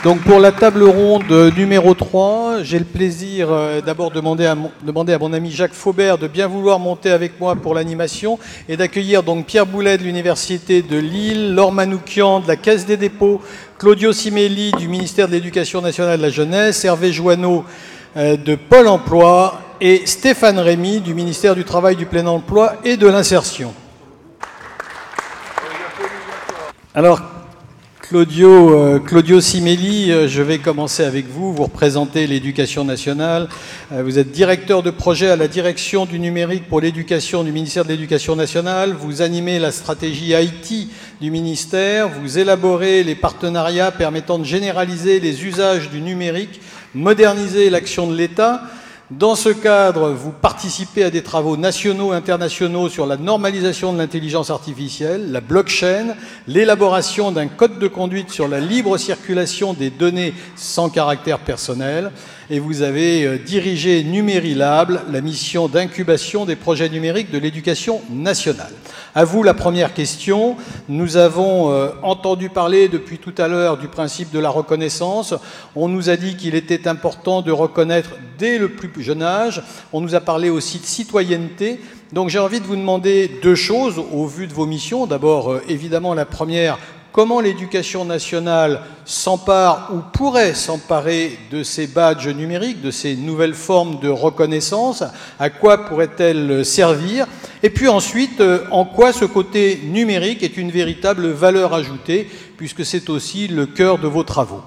Donc pour la table ronde numéro 3, j'ai le plaisir d'abord de demander à mon ami Jacques Faubert de bien vouloir monter avec moi pour l'animation et d'accueillir donc Pierre Boulet de l'Université de Lille, Laure Manoukian de la Caisse des dépôts, Claudio Simelli du ministère de l'Éducation nationale et de la jeunesse, Hervé Joanneau de Pôle emploi et Stéphane Rémy du ministère du Travail, du Plein Emploi et de l'Insertion. Alors, Claudio Simelli, je vais commencer avec vous. Vous représentez l'Éducation nationale. Vous êtes directeur de projet à la direction du numérique pour l'éducation du ministère de l'Éducation nationale. Vous animez la stratégie IT du ministère. Vous élaborez les partenariats permettant de généraliser les usages du numérique, moderniser l'action de l'État. Dans ce cadre, vous participez à des travaux nationaux et internationaux sur la normalisation de l'intelligence artificielle, la blockchain, l'élaboration d'un code de conduite sur la libre circulation des données sans caractère personnel. Et vous avez dirigé Numérilab, la mission d'incubation des projets numériques de l'éducation nationale. À vous la première question. Nous avons entendu parler depuis tout à l'heure du principe de la reconnaissance. On nous a dit qu'il était important de reconnaître dès le plus jeune âge. On nous a parlé aussi de citoyenneté. Donc j'ai envie de vous demander deux choses au vu de vos missions. D'abord, évidemment, la première, comment l'éducation nationale s'empare ou pourrait s'emparer de ces badges numériques, de ces nouvelles formes de reconnaissance? À quoi pourrait-elle servir? Et puis ensuite, en quoi ce côté numérique est une véritable valeur ajoutée, puisque c'est aussi le cœur de vos travaux?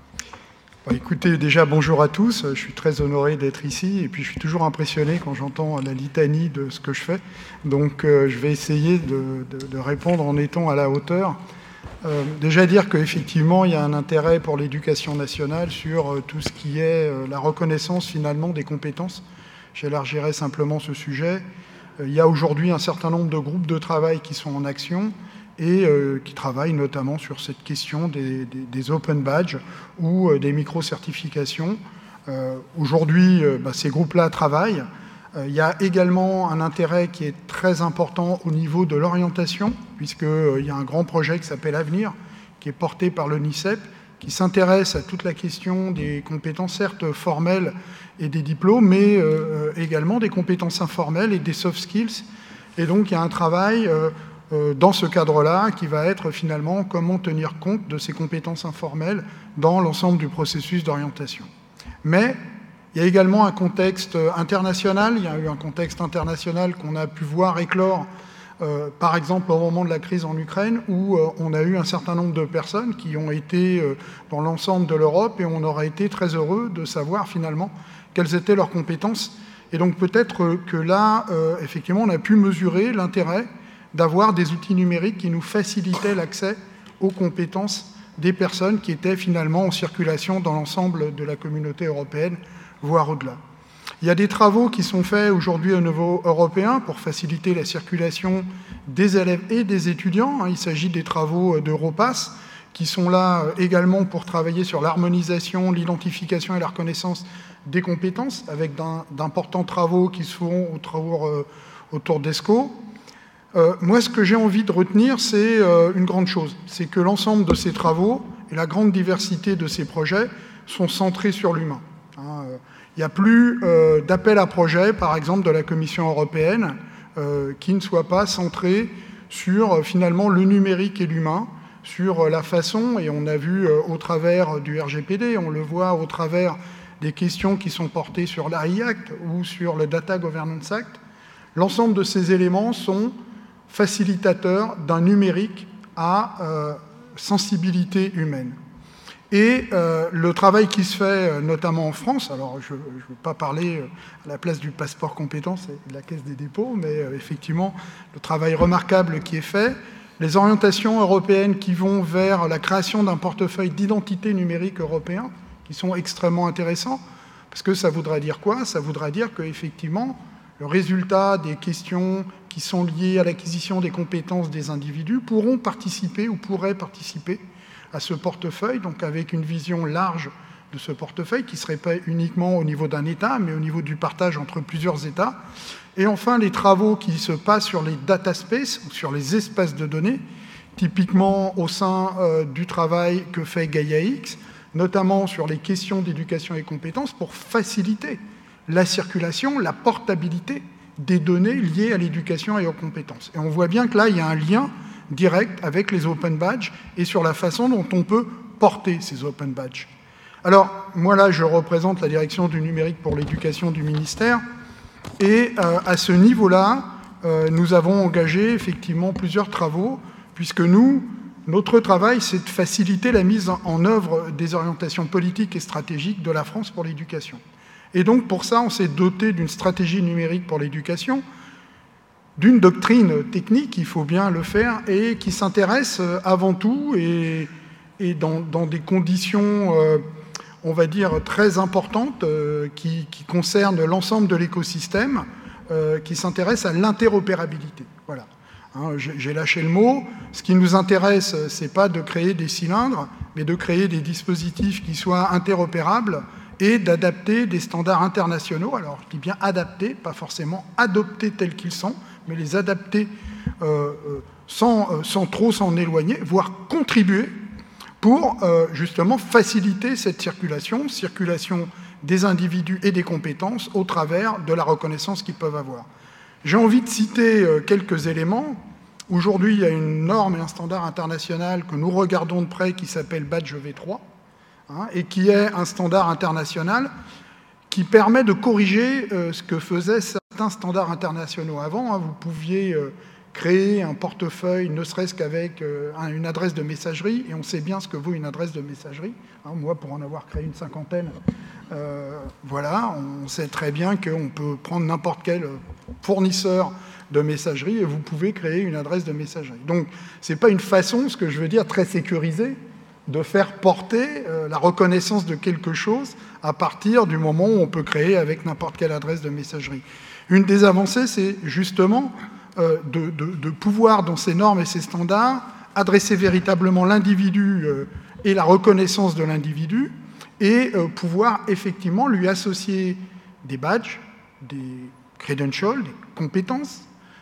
Écoutez, déjà bonjour à tous, je suis très honoré d'être ici et puis je suis toujours impressionné quand j'entends la litanie de ce que je fais. Donc je vais essayer de répondre en étant à la hauteur. Déjà dire qu'effectivement il y a un intérêt pour l'éducation nationale sur tout ce qui est la reconnaissance finalement des compétences. J'élargirai simplement ce sujet. Il y a aujourd'hui un certain nombre de groupes de travail qui sont en action et qui travaillent notamment sur cette question des open badges ou des micro-certifications. Aujourd'hui, ces groupes-là travaillent. Il y a également un intérêt qui est très important au niveau de l'orientation, puisqu'il y a un grand projet qui s'appelle Avenir, qui est porté par l'ONICEP, qui s'intéresse à toute la question des compétences certes formelles et des diplômes, mais également des compétences informelles et des soft skills. Et donc il y a un travail dans ce cadre-là qui va être finalement comment tenir compte de ces compétences informelles dans l'ensemble du processus d'orientation. Mais il y a également un contexte international. Il y a eu un contexte international qu'on a pu voir éclore, par exemple au moment de la crise en Ukraine, où on a eu un certain nombre de personnes qui ont été dans l'ensemble de l'Europe et on aurait été très heureux de savoir finalement quelles étaient leurs compétences. Et donc peut-être que là, effectivement, on a pu mesurer l'intérêt d'avoir des outils numériques qui nous facilitaient l'accès aux compétences des personnes qui étaient finalement en circulation dans l'ensemble de la communauté européenne, voire au-delà. Il y a des travaux qui sont faits aujourd'hui au niveau européen pour faciliter la circulation des élèves et des étudiants. Il s'agit des travaux d'Europass qui sont là également pour travailler sur l'harmonisation, l'identification et la reconnaissance des compétences, avec d'importants travaux qui se feront autour d'ESCO. Moi, ce que j'ai envie de retenir, c'est une grande chose. C'est que l'ensemble de ces travaux et la grande diversité de ces projets sont centrés sur l'humain. Il n'y a plus d'appel à projet, par exemple, de la Commission européenne, qui ne soit pas centré sur, finalement, le numérique et l'humain, sur la façon, et on a vu au travers du RGPD, on le voit au travers des questions qui sont portées sur l'AI Act ou sur le Data Governance Act, l'ensemble de ces éléments sont facilitateurs d'un numérique à sensibilité humaine. Et le travail qui se fait notamment en France, alors je ne veux pas parler à la place du passeport compétences et de la Caisse des dépôts, mais effectivement le travail remarquable qui est fait, les orientations européennes qui vont vers la création d'un portefeuille d'identité numérique européen, qui sont extrêmement intéressants, parce que ça voudrait dire quoi? Ça voudrait dire qu'effectivement, le résultat des questions qui sont liées à l'acquisition des compétences des individus pourront participer ou pourraient participer à ce portefeuille, donc avec une vision large de ce portefeuille qui ne serait pas uniquement au niveau d'un État, mais au niveau du partage entre plusieurs États. Et enfin, les travaux qui se passent sur les data spaces, ou sur les espaces de données, typiquement au sein du travail que fait Gaia-X, notamment sur les questions d'éducation et compétences, pour faciliter la circulation, la portabilité des données liées à l'éducation et aux compétences. Et on voit bien que là, il y a un lien direct avec les open badges et sur la façon dont on peut porter ces open badges. Alors, moi là, je représente la direction du numérique pour l'éducation du ministère, et à ce niveau-là, nous avons engagé effectivement plusieurs travaux, puisque notre travail, c'est de faciliter la mise en œuvre des orientations politiques et stratégiques de la France pour l'éducation. Et donc, pour ça, on s'est doté d'une stratégie numérique pour l'éducation, d'une doctrine technique, il faut bien le faire, et qui s'intéresse avant tout, et dans des conditions, on va dire, très importantes, qui concernent l'ensemble de l'écosystème, qui s'intéresse à l'interopérabilité. Voilà. Hein, j'ai lâché le mot. Ce qui nous intéresse, ce n'est pas de créer des cylindres, mais de créer des dispositifs qui soient interopérables et d'adapter des standards internationaux. Alors, je dis bien adapter, pas forcément adopter tels qu'ils sont, mais les adapter sans trop s'en éloigner, voire contribuer pour justement faciliter cette circulation des individus et des compétences au travers de la reconnaissance qu'ils peuvent avoir. J'ai envie de citer quelques éléments. Aujourd'hui, il y a une norme et un standard international que nous regardons de près qui s'appelle Badge V3, hein, et qui est un standard international qui permet de corriger ce que faisaient certains standards internationaux avant. Hein. Vous pouviez créer un portefeuille, ne serait-ce qu'avec une adresse de messagerie, et on sait bien ce que vaut une adresse de messagerie. Hein, moi, pour en avoir créé une cinquantaine, voilà, on sait très bien qu'on peut prendre n'importe quel fournisseur de messagerie et vous pouvez créer une adresse de messagerie. Donc, ce n'est pas une façon, ce que je veux dire, très sécurisée, de faire porter la reconnaissance de quelque chose à partir du moment où on peut créer avec n'importe quelle adresse de messagerie. Une des avancées, c'est justement de pouvoir, dans ces normes et ces standards, adresser véritablement l'individu et la reconnaissance de l'individu, et pouvoir effectivement lui associer des badges, des credentials, des compétences,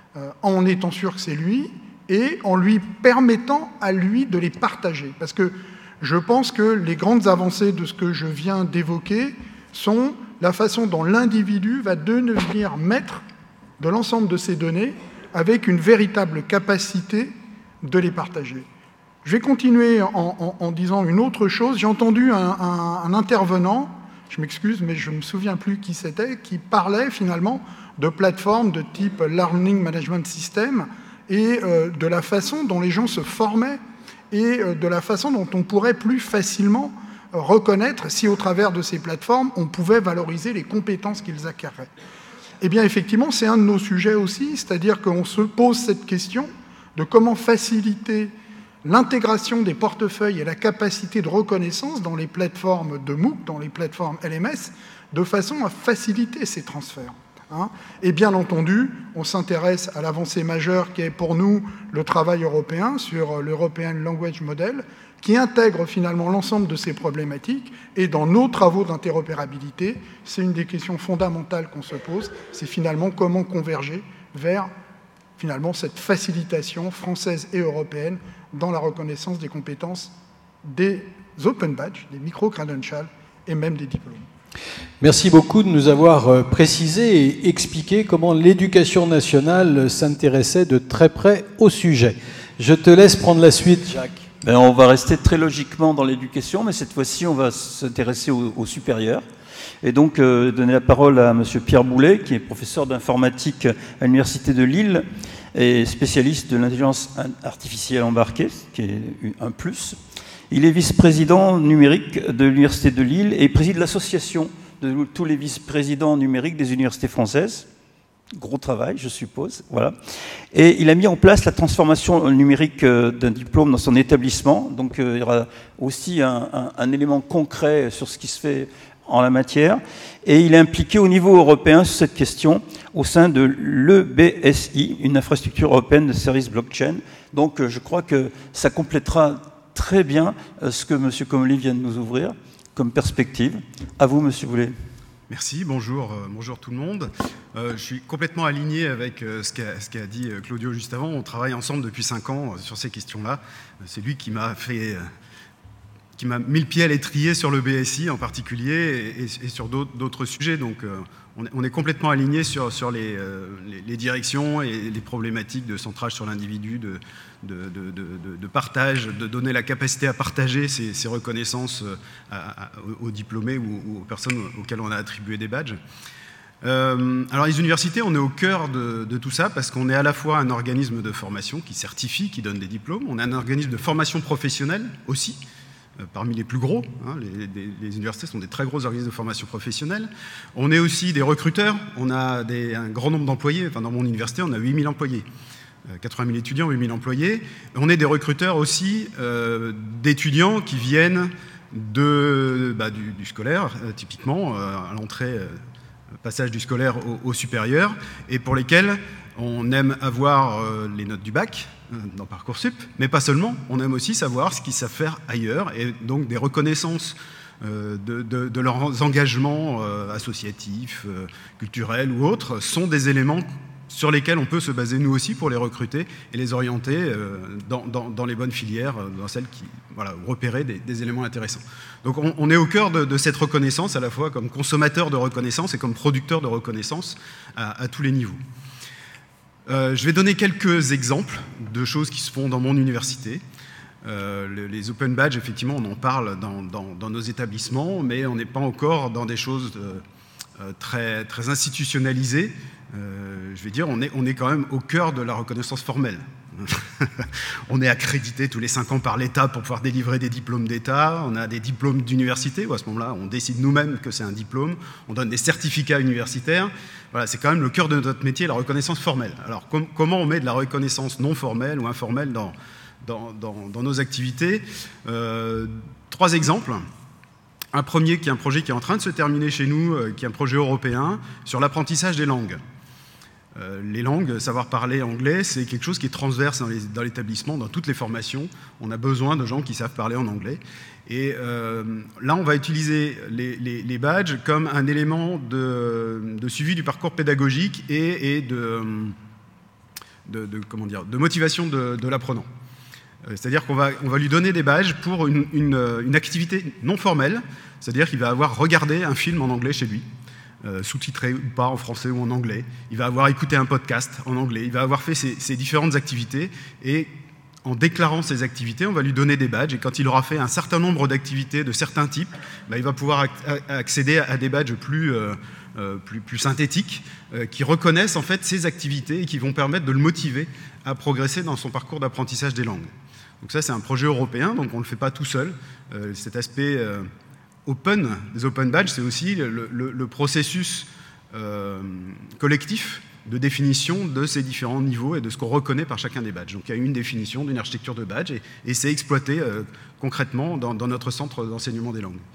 en étant sûr que c'est lui, et en lui permettant à lui de les partager. Parce que je pense que les grandes avancées de ce que je viens d'évoquer sont la façon dont l'individu va devenir maître de l'ensemble de ces données avec une véritable capacité de les partager. Je vais continuer en disant une autre chose. J'ai entendu un intervenant, je m'excuse, mais je ne me souviens plus qui c'était, qui parlait finalement de plateformes de type Learning Management System et de la façon dont les gens se formaient et de la façon dont on pourrait plus facilement reconnaître si au travers de ces plateformes, on pouvait valoriser les compétences qu'ils acquéraient. Eh bien, effectivement, c'est un de nos sujets aussi, c'est-à-dire qu'on se pose cette question de comment faciliter l'intégration des portefeuilles et la capacité de reconnaissance dans les plateformes de MOOC, dans les plateformes LMS, de façon à faciliter ces transferts. Hein. Et bien entendu, on s'intéresse à l'avancée majeure qui est pour nous le travail européen sur l'European Language Model, qui intègre finalement l'ensemble de ces problématiques. Et dans nos travaux d'interopérabilité, c'est une des questions fondamentales qu'on se pose, c'est finalement comment converger vers finalement cette facilitation française et européenne dans la reconnaissance des compétences des open badges, des micro-credentials et même des diplômes. Merci beaucoup de nous avoir précisé et expliqué comment l'éducation nationale s'intéressait de très près au sujet. Je te laisse prendre la suite, Jacques. Ben, on va rester très logiquement dans l'éducation, mais cette fois-ci, on va s'intéresser au supérieur. Et donc, donner la parole à M. Pierre Boulet, qui est professeur d'informatique à l'Université de Lille et spécialiste de l'intelligence artificielle embarquée, qui est un plus. Il est vice-président numérique de l'Université de Lille et préside l'association de tous les vice-présidents numériques des universités françaises. Gros travail, je suppose. Voilà. Et il a mis en place la transformation numérique d'un diplôme dans son établissement. Donc, il y aura aussi un élément concret sur ce qui se fait en la matière. Et il est impliqué au niveau européen sur cette question au sein de l'EBSI, une infrastructure européenne de services blockchain. Donc, je crois que ça complétera très bien ce que M. Comolli vient de nous ouvrir comme perspective. À vous, M. Boulet. Merci, bonjour tout le monde. Je suis complètement aligné avec ce qu'a dit Claudio juste avant. On travaille ensemble depuis 5 ans sur ces questions-là. C'est lui qui m'a fait qui m'a mis le pied à l'étrier sur le BSI en particulier et sur d'autres sujets. Donc on est complètement aligné sur les directions et les problématiques de centrage sur l'individu, de partage, de donner la capacité à partager ces reconnaissances aux diplômés ou aux personnes auxquelles on a attribué des badges. Alors les universités, on est au cœur de tout ça parce qu'on est à la fois un organisme de formation qui certifie, qui donne des diplômes, on est un organisme de formation professionnelle aussi, parmi les plus gros, hein, les universités sont des très gros organismes de formation professionnelle. On est aussi des recruteurs, on a un grand nombre d'employés, enfin, dans mon université on a 8000 employés, 80 000 étudiants, 8000 employés. On est des recruteurs aussi d'étudiants qui viennent du scolaire, typiquement, à l'entrée, passage du scolaire au supérieur, et pour lesquels on aime avoir les notes du bac dans Parcoursup, mais pas seulement, on aime aussi savoir ce qu'ils savent faire ailleurs, et donc des reconnaissances de leurs engagements associatifs, culturels ou autres, sont des éléments sur lesquels on peut se baser nous aussi pour les recruter et les orienter dans les bonnes filières, dans celles qui repérer des éléments intéressants. Donc on est au cœur de cette reconnaissance, à la fois comme consommateur de reconnaissance et comme producteur de reconnaissance à tous les niveaux. Je vais donner quelques exemples de choses qui se font dans mon université. Les open badges, effectivement, on en parle dans nos établissements, mais on n'est pas encore dans des choses très, très institutionnalisées. Je vais dire, on est quand même au cœur de la reconnaissance formelle. On est accrédité tous les 5 ans par l'État pour pouvoir délivrer des diplômes d'État. On a des diplômes d'université, où à ce moment-là, on décide nous-mêmes que c'est un diplôme. On donne des certificats universitaires. Voilà, c'est quand même le cœur de notre métier, la reconnaissance formelle. Alors, comment on met de la reconnaissance non formelle ou informelle dans nos activités? 3 exemples. Un premier qui est un projet qui est en train de se terminer chez nous, qui est un projet européen sur l'apprentissage des langues. Les langues, savoir parler anglais, c'est quelque chose qui est transverse dans l'établissement, dans toutes les formations. On a besoin de gens qui savent parler en anglais. Et là, on va utiliser les badges comme un élément de suivi du parcours pédagogique et de motivation de l'apprenant. C'est-à-dire qu'on va lui donner des badges pour une activité non formelle, c'est-à-dire qu'il va avoir regardé un film en anglais chez lui, sous-titré ou pas en français ou en anglais. Il va avoir écouté un podcast en anglais. Il va avoir fait ces différentes activités et en déclarant ces activités, on va lui donner des badges. Et quand il aura fait un certain nombre d'activités de certains types, il va pouvoir accéder à des badges plus synthétiques qui reconnaissent en fait ces activités et qui vont permettre de le motiver à progresser dans son parcours d'apprentissage des langues. Donc ça, c'est un projet européen, donc on ne le fait pas tout seul. Cet aspect des open badges, c'est aussi le processus collectif de définition de ces différents niveaux et de ce qu'on reconnaît par chacun des badges. Donc il y a une définition d'une architecture de badge et c'est exploité concrètement dans notre centre d'enseignement des langues.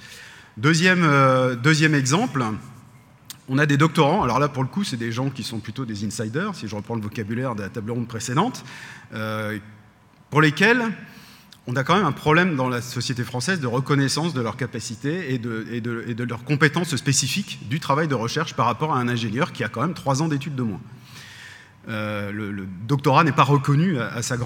Deuxième exemple, on a des doctorants. Alors là, pour le coup, c'est des gens qui sont plutôt des insiders, si je reprends le vocabulaire de la table ronde précédente, pour lesquels on a quand même un problème dans la société française de reconnaissance de leurs capacités et de leurs compétences spécifiques du travail de recherche par rapport à un ingénieur qui a quand même 3 ans d'études de moins. Le doctorat n'est pas reconnu à sa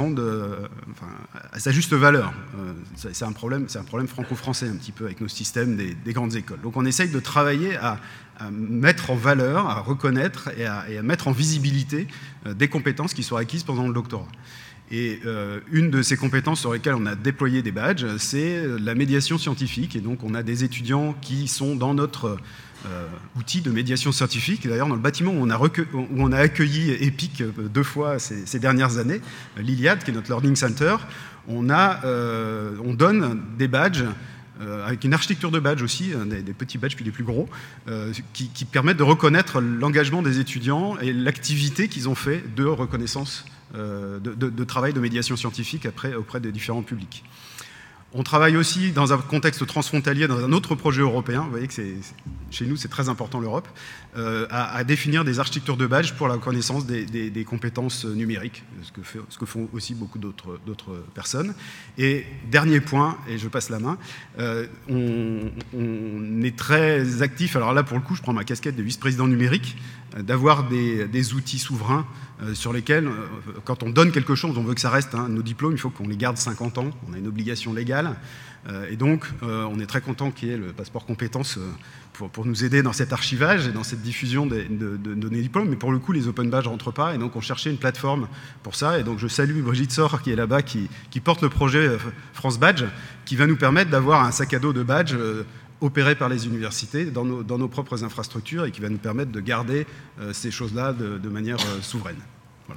juste valeur. C'est un problème franco-français un petit peu avec nos systèmes des grandes écoles. Donc on essaye de travailler à mettre en valeur, à reconnaître et à mettre en visibilité des compétences qui sont acquises pendant le doctorat. Et une de ces compétences sur lesquelles on a déployé des badges, c'est la médiation scientifique. Et donc on a des étudiants qui sont dans notre outil de médiation scientifique. D'ailleurs, dans le bâtiment où on a accueilli EPIC 2 fois ces dernières années, l'Iliade, qui est notre Learning Center, on donne des badges avec une architecture de badges aussi, des petits badges puis des plus gros, qui permettent de reconnaître l'engagement des étudiants et l'activité qu'ils ont fait de reconnaissance de travail de médiation scientifique auprès des différents publics. On travaille aussi dans un contexte transfrontalier, dans un autre projet européen, vous voyez que chez nous c'est très important l'Europe, à définir des architectures de badges pour la reconnaissance des compétences numériques, ce que font aussi beaucoup d'autres personnes. Et dernier point, et je passe la main, on est très actif, alors là pour le coup je prends ma casquette de vice-président numérique, d'avoir des outils souverains sur lesquels, quand on donne quelque chose, on veut que ça reste. Nos diplômes, il faut qu'on les garde 50 ans, on a une obligation légale. Et donc, on est très content qu'il y ait le passeport compétences pour nous aider dans cet archivage et dans cette diffusion de nos diplômes. Mais pour le coup, les open badges ne rentrent pas. Et donc, on cherchait une plateforme pour ça. Et donc, je salue Brigitte Sor, qui est là-bas, qui porte le projet France Badge, qui va nous permettre d'avoir un sac à dos de badges opéré par les universités dans nos propres infrastructures et qui va nous permettre de garder ces choses-là de manière souveraine. Voilà.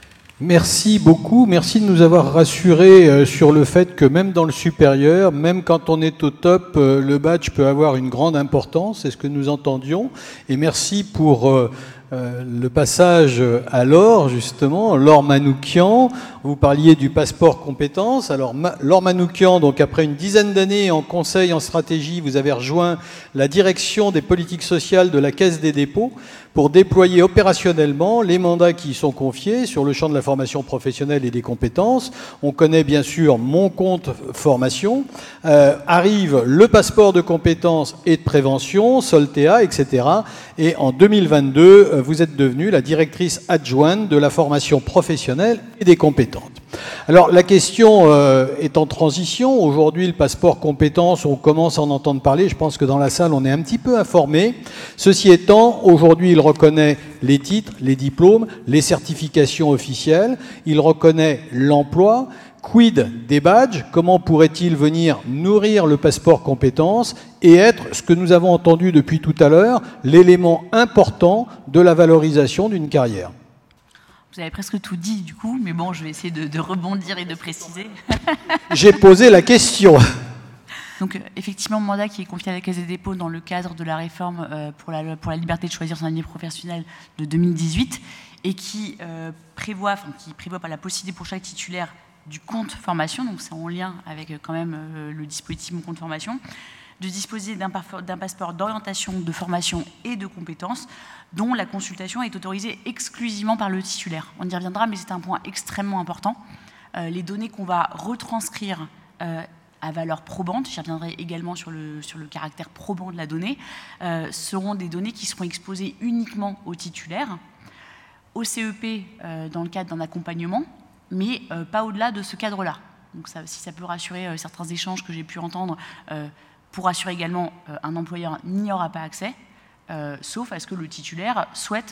Merci beaucoup, merci de nous avoir rassurés sur le fait que même dans le supérieur, même quand on est au top, le badge peut avoir une grande importance, c'est ce que nous entendions. Et merci pour le passage à Laure, justement, Laure Manoukian. Vous parliez du passeport compétences. Alors, Laure Manoukian, donc après une dizaine d'années en conseil en stratégie, vous avez rejoint la direction des politiques sociales de la Caisse des dépôts pour déployer opérationnellement les mandats qui y sont confiés sur le champ de la formation professionnelle et des compétences. On connaît bien sûr Mon Compte Formation. Arrive le passeport de compétences et de prévention, Soltea, etc. Et en 2022, vous êtes devenue la directrice adjointe de la formation professionnelle et des compétences. Alors la question est en transition. Aujourd'hui, le passeport compétences, on commence à en entendre parler. Je pense que dans la salle, on est un petit peu informé. Ceci étant, aujourd'hui, il reconnaît les titres, les diplômes, les certifications officielles. Il reconnaît l'emploi. Quid des badges? Comment pourrait-il venir nourrir le passeport compétences et être, ce que nous avons entendu depuis tout à l'heure, l'élément important de la valorisation d'une carrière? Vous avez presque tout dit, du coup, mais bon, je vais essayer de rebondir et de préciser. J'ai posé la question. Donc, effectivement, mandat qui est confié à la Caisse des dépôts dans le cadre de la réforme pour la liberté de choisir son avenir professionnel de 2018 et qui prévoit pas la possibilité pour chaque titulaire du compte formation, donc c'est en lien avec quand même le dispositif Mon Compte Formation, de disposer d'un passeport d'orientation, de formation et de compétences dont la consultation est autorisée exclusivement par le titulaire. On y reviendra, mais c'est un point extrêmement important. Les données qu'on va retranscrire à valeur probante, j'y reviendrai également sur le caractère probant de la donnée, seront des données qui seront exposées uniquement au titulaire, au CEP dans le cadre d'un accompagnement, mais pas au-delà de ce cadre-là. Donc si ça peut rassurer certains échanges que j'ai pu entendre, pour rassurer également un employeur n'y aura pas accès, sauf à ce que le titulaire souhaite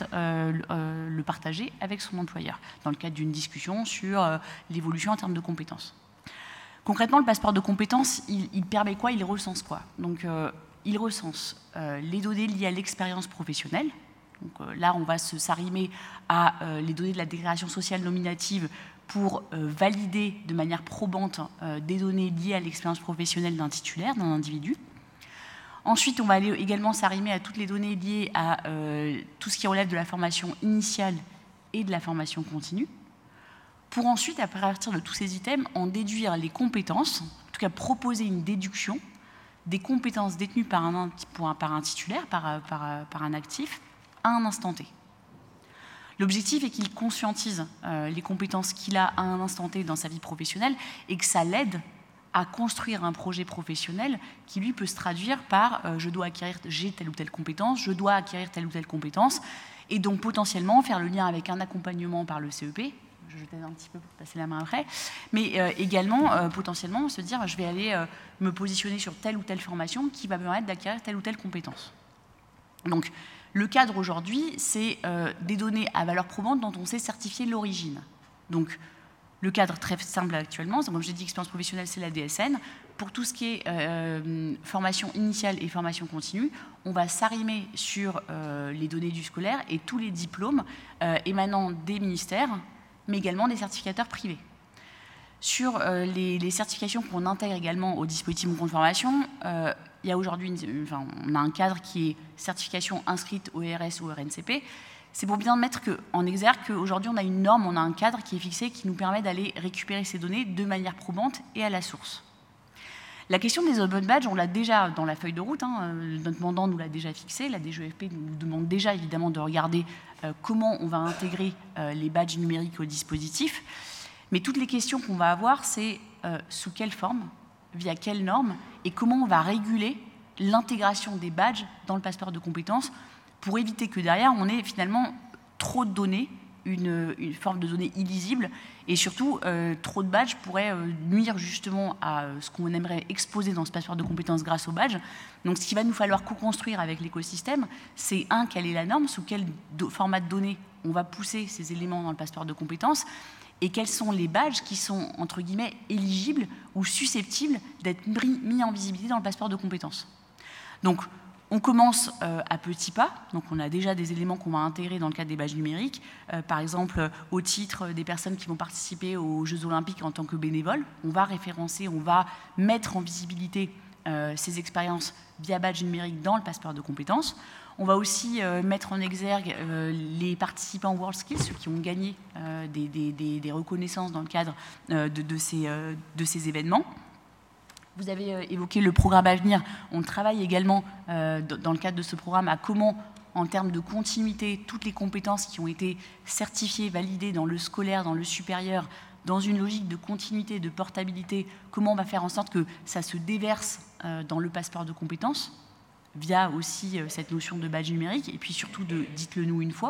le partager avec son employeur, dans le cadre d'une discussion sur l'évolution en termes de compétences. Concrètement, le passeport de compétences, il permet quoi? Il recense quoi? Donc, il recense les données liées à l'expérience professionnelle. Donc, là, on va s'arrimer à les données de la déclaration sociale nominative pour valider de manière probante des données liées à l'expérience professionnelle d'un titulaire, d'un individu. Ensuite, on va aller également s'arrimer à toutes les données liées à tout ce qui relève de la formation initiale et de la formation continue, pour ensuite, à partir de tous ces items, en déduire les compétences, en tout cas proposer une déduction des compétences détenues par un titulaire, par un actif, à un instant T. L'objectif est qu'il conscientise les compétences qu'il a à un instant T dans sa vie professionnelle et que ça l'aide à construire un projet professionnel qui, lui, peut se traduire par j'ai telle ou telle compétence, je dois acquérir telle ou telle compétence, et donc potentiellement faire le lien avec un accompagnement par le CEP, je t'aide un petit peu pour passer la main après, mais également potentiellement se dire je vais aller me positionner sur telle ou telle formation qui va me permettre d'acquérir telle ou telle compétence. Donc, le cadre aujourd'hui, c'est des données à valeur probante dont on sait certifier l'origine. Donc, le cadre très simple actuellement, comme j'ai dit, expérience professionnelle, c'est la DSN. Pour tout ce qui est formation initiale et formation continue, on va s'arrimer sur les données du scolaire et tous les diplômes émanant des ministères, mais également des certificateurs privés. Sur les certifications qu'on intègre également au dispositif Mon Compte Formation, il y a aujourd'hui, on a un cadre qui est certification inscrite au RS ou au RNCP. C'est pour bien mettre en exergue qu'aujourd'hui, on a une norme, on a un cadre qui est fixé qui nous permet d'aller récupérer ces données de manière probante et à la source. La question des open badges, on l'a déjà dans la feuille de route, notre mandant nous l'a déjà fixé, la DGEFP nous demande déjà évidemment de regarder comment on va intégrer les badges numériques au dispositif. Mais toutes les questions qu'on va avoir, c'est sous quelle forme, via quelle norme, et comment on va réguler l'intégration des badges dans le passeport de compétences pour éviter que derrière, on ait finalement trop de données, une forme de données illisible, et surtout, trop de badges pourraient nuire justement à ce qu'on aimerait exposer dans ce passeport de compétences grâce au badge. Donc, ce qu'il va nous falloir co-construire avec l'écosystème, c'est quelle est la norme, sous quel format de données on va pousser ces éléments dans le passeport de compétences, et quels sont les badges qui sont, entre guillemets, éligibles ou susceptibles d'être mis en visibilité dans le passeport de compétences. Donc, on commence à petits pas, donc on a déjà des éléments qu'on va intégrer dans le cadre des badges numériques, par exemple au titre des personnes qui vont participer aux Jeux Olympiques en tant que bénévoles. On va référencer, on va mettre en visibilité ces expériences via badge numérique dans le passeport de compétences. On va aussi mettre en exergue les participants WorldSkills, ceux qui ont gagné des reconnaissances dans le cadre de ces événements. Vous avez évoqué le programme à venir. On travaille également dans le cadre de ce programme à comment, en termes de continuité, toutes les compétences qui ont été certifiées, validées dans le scolaire, dans le supérieur, dans une logique de continuité, de portabilité, comment on va faire en sorte que ça se déverse dans le passeport de compétences, via aussi cette notion de badge numérique, et puis surtout de « dites-le nous une fois ».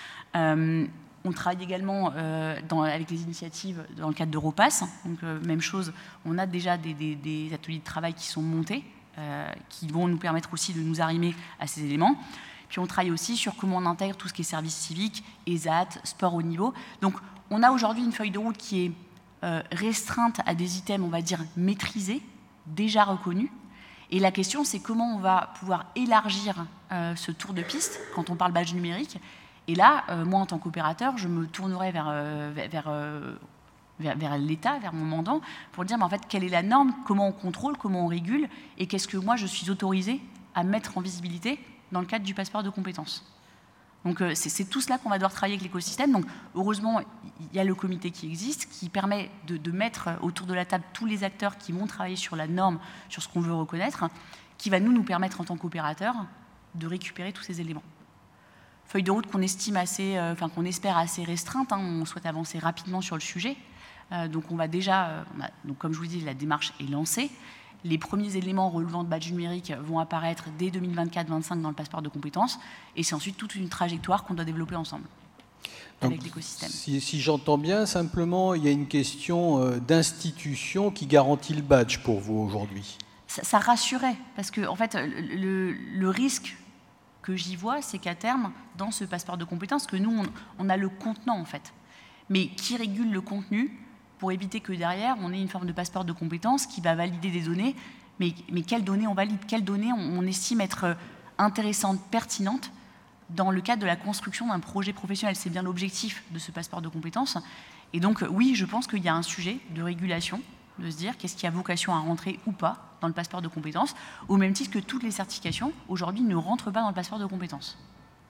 On travaille également avec les initiatives dans le cadre d'Europass. Donc, même chose, on a déjà des ateliers de travail qui sont montés, qui vont nous permettre aussi de nous arrimer à ces éléments. Puis on travaille aussi sur comment on intègre tout ce qui est service civique, ESAT, sport haut niveau. Donc on a aujourd'hui une feuille de route qui est restreinte à des items, on va dire, maîtrisés, déjà reconnus. Et la question, c'est comment on va pouvoir élargir ce tour de piste quand on parle badge numérique. Et là, moi, en tant qu'opérateur, je me tournerai vers l'État, vers mon mandant, pour dire, mais en fait, quelle est la norme, comment on contrôle, comment on régule, et qu'est-ce que moi, je suis autorisé à mettre en visibilité dans le cadre du passeport de compétences. Donc, c'est tout cela qu'on va devoir travailler avec l'écosystème. Donc, heureusement, il y a le comité qui existe, qui permet de mettre autour de la table tous les acteurs qui vont travailler sur la norme, sur ce qu'on veut reconnaître, qui va nous permettre, en tant qu'opérateur, de récupérer tous ces éléments. Feuille de route qu'on estime qu'on espère assez restreinte. On souhaite avancer rapidement sur le sujet. Donc on va déjà, donc comme je vous dis, la démarche est lancée. Les premiers éléments relevant de badge numérique vont apparaître dès 2024-2025 dans le passeport de compétences. Et c'est ensuite toute une trajectoire qu'on doit développer ensemble avec l'écosystème. Si j'entends bien, simplement, il y a une question d'institution qui garantit le badge pour vous aujourd'hui. Ça rassurait, parce que en fait, le risque que j'y vois, c'est qu'à terme, dans ce passeport de compétences, que nous, on a le contenant, en fait. Mais qui régule le contenu pour éviter que derrière, on ait une forme de passeport de compétences qui va valider des données, mais quelles données on valide, quelles données on estime être intéressantes, pertinentes, dans le cadre de la construction d'un projet professionnel. C'est bien l'objectif de ce passeport de compétences. Et donc, oui, je pense qu'il y a un sujet de régulation, de se dire qu'est-ce qui a vocation à rentrer ou pas dans le passeport de compétences, au même titre que toutes les certifications, aujourd'hui, ne rentrent pas dans le passeport de compétences.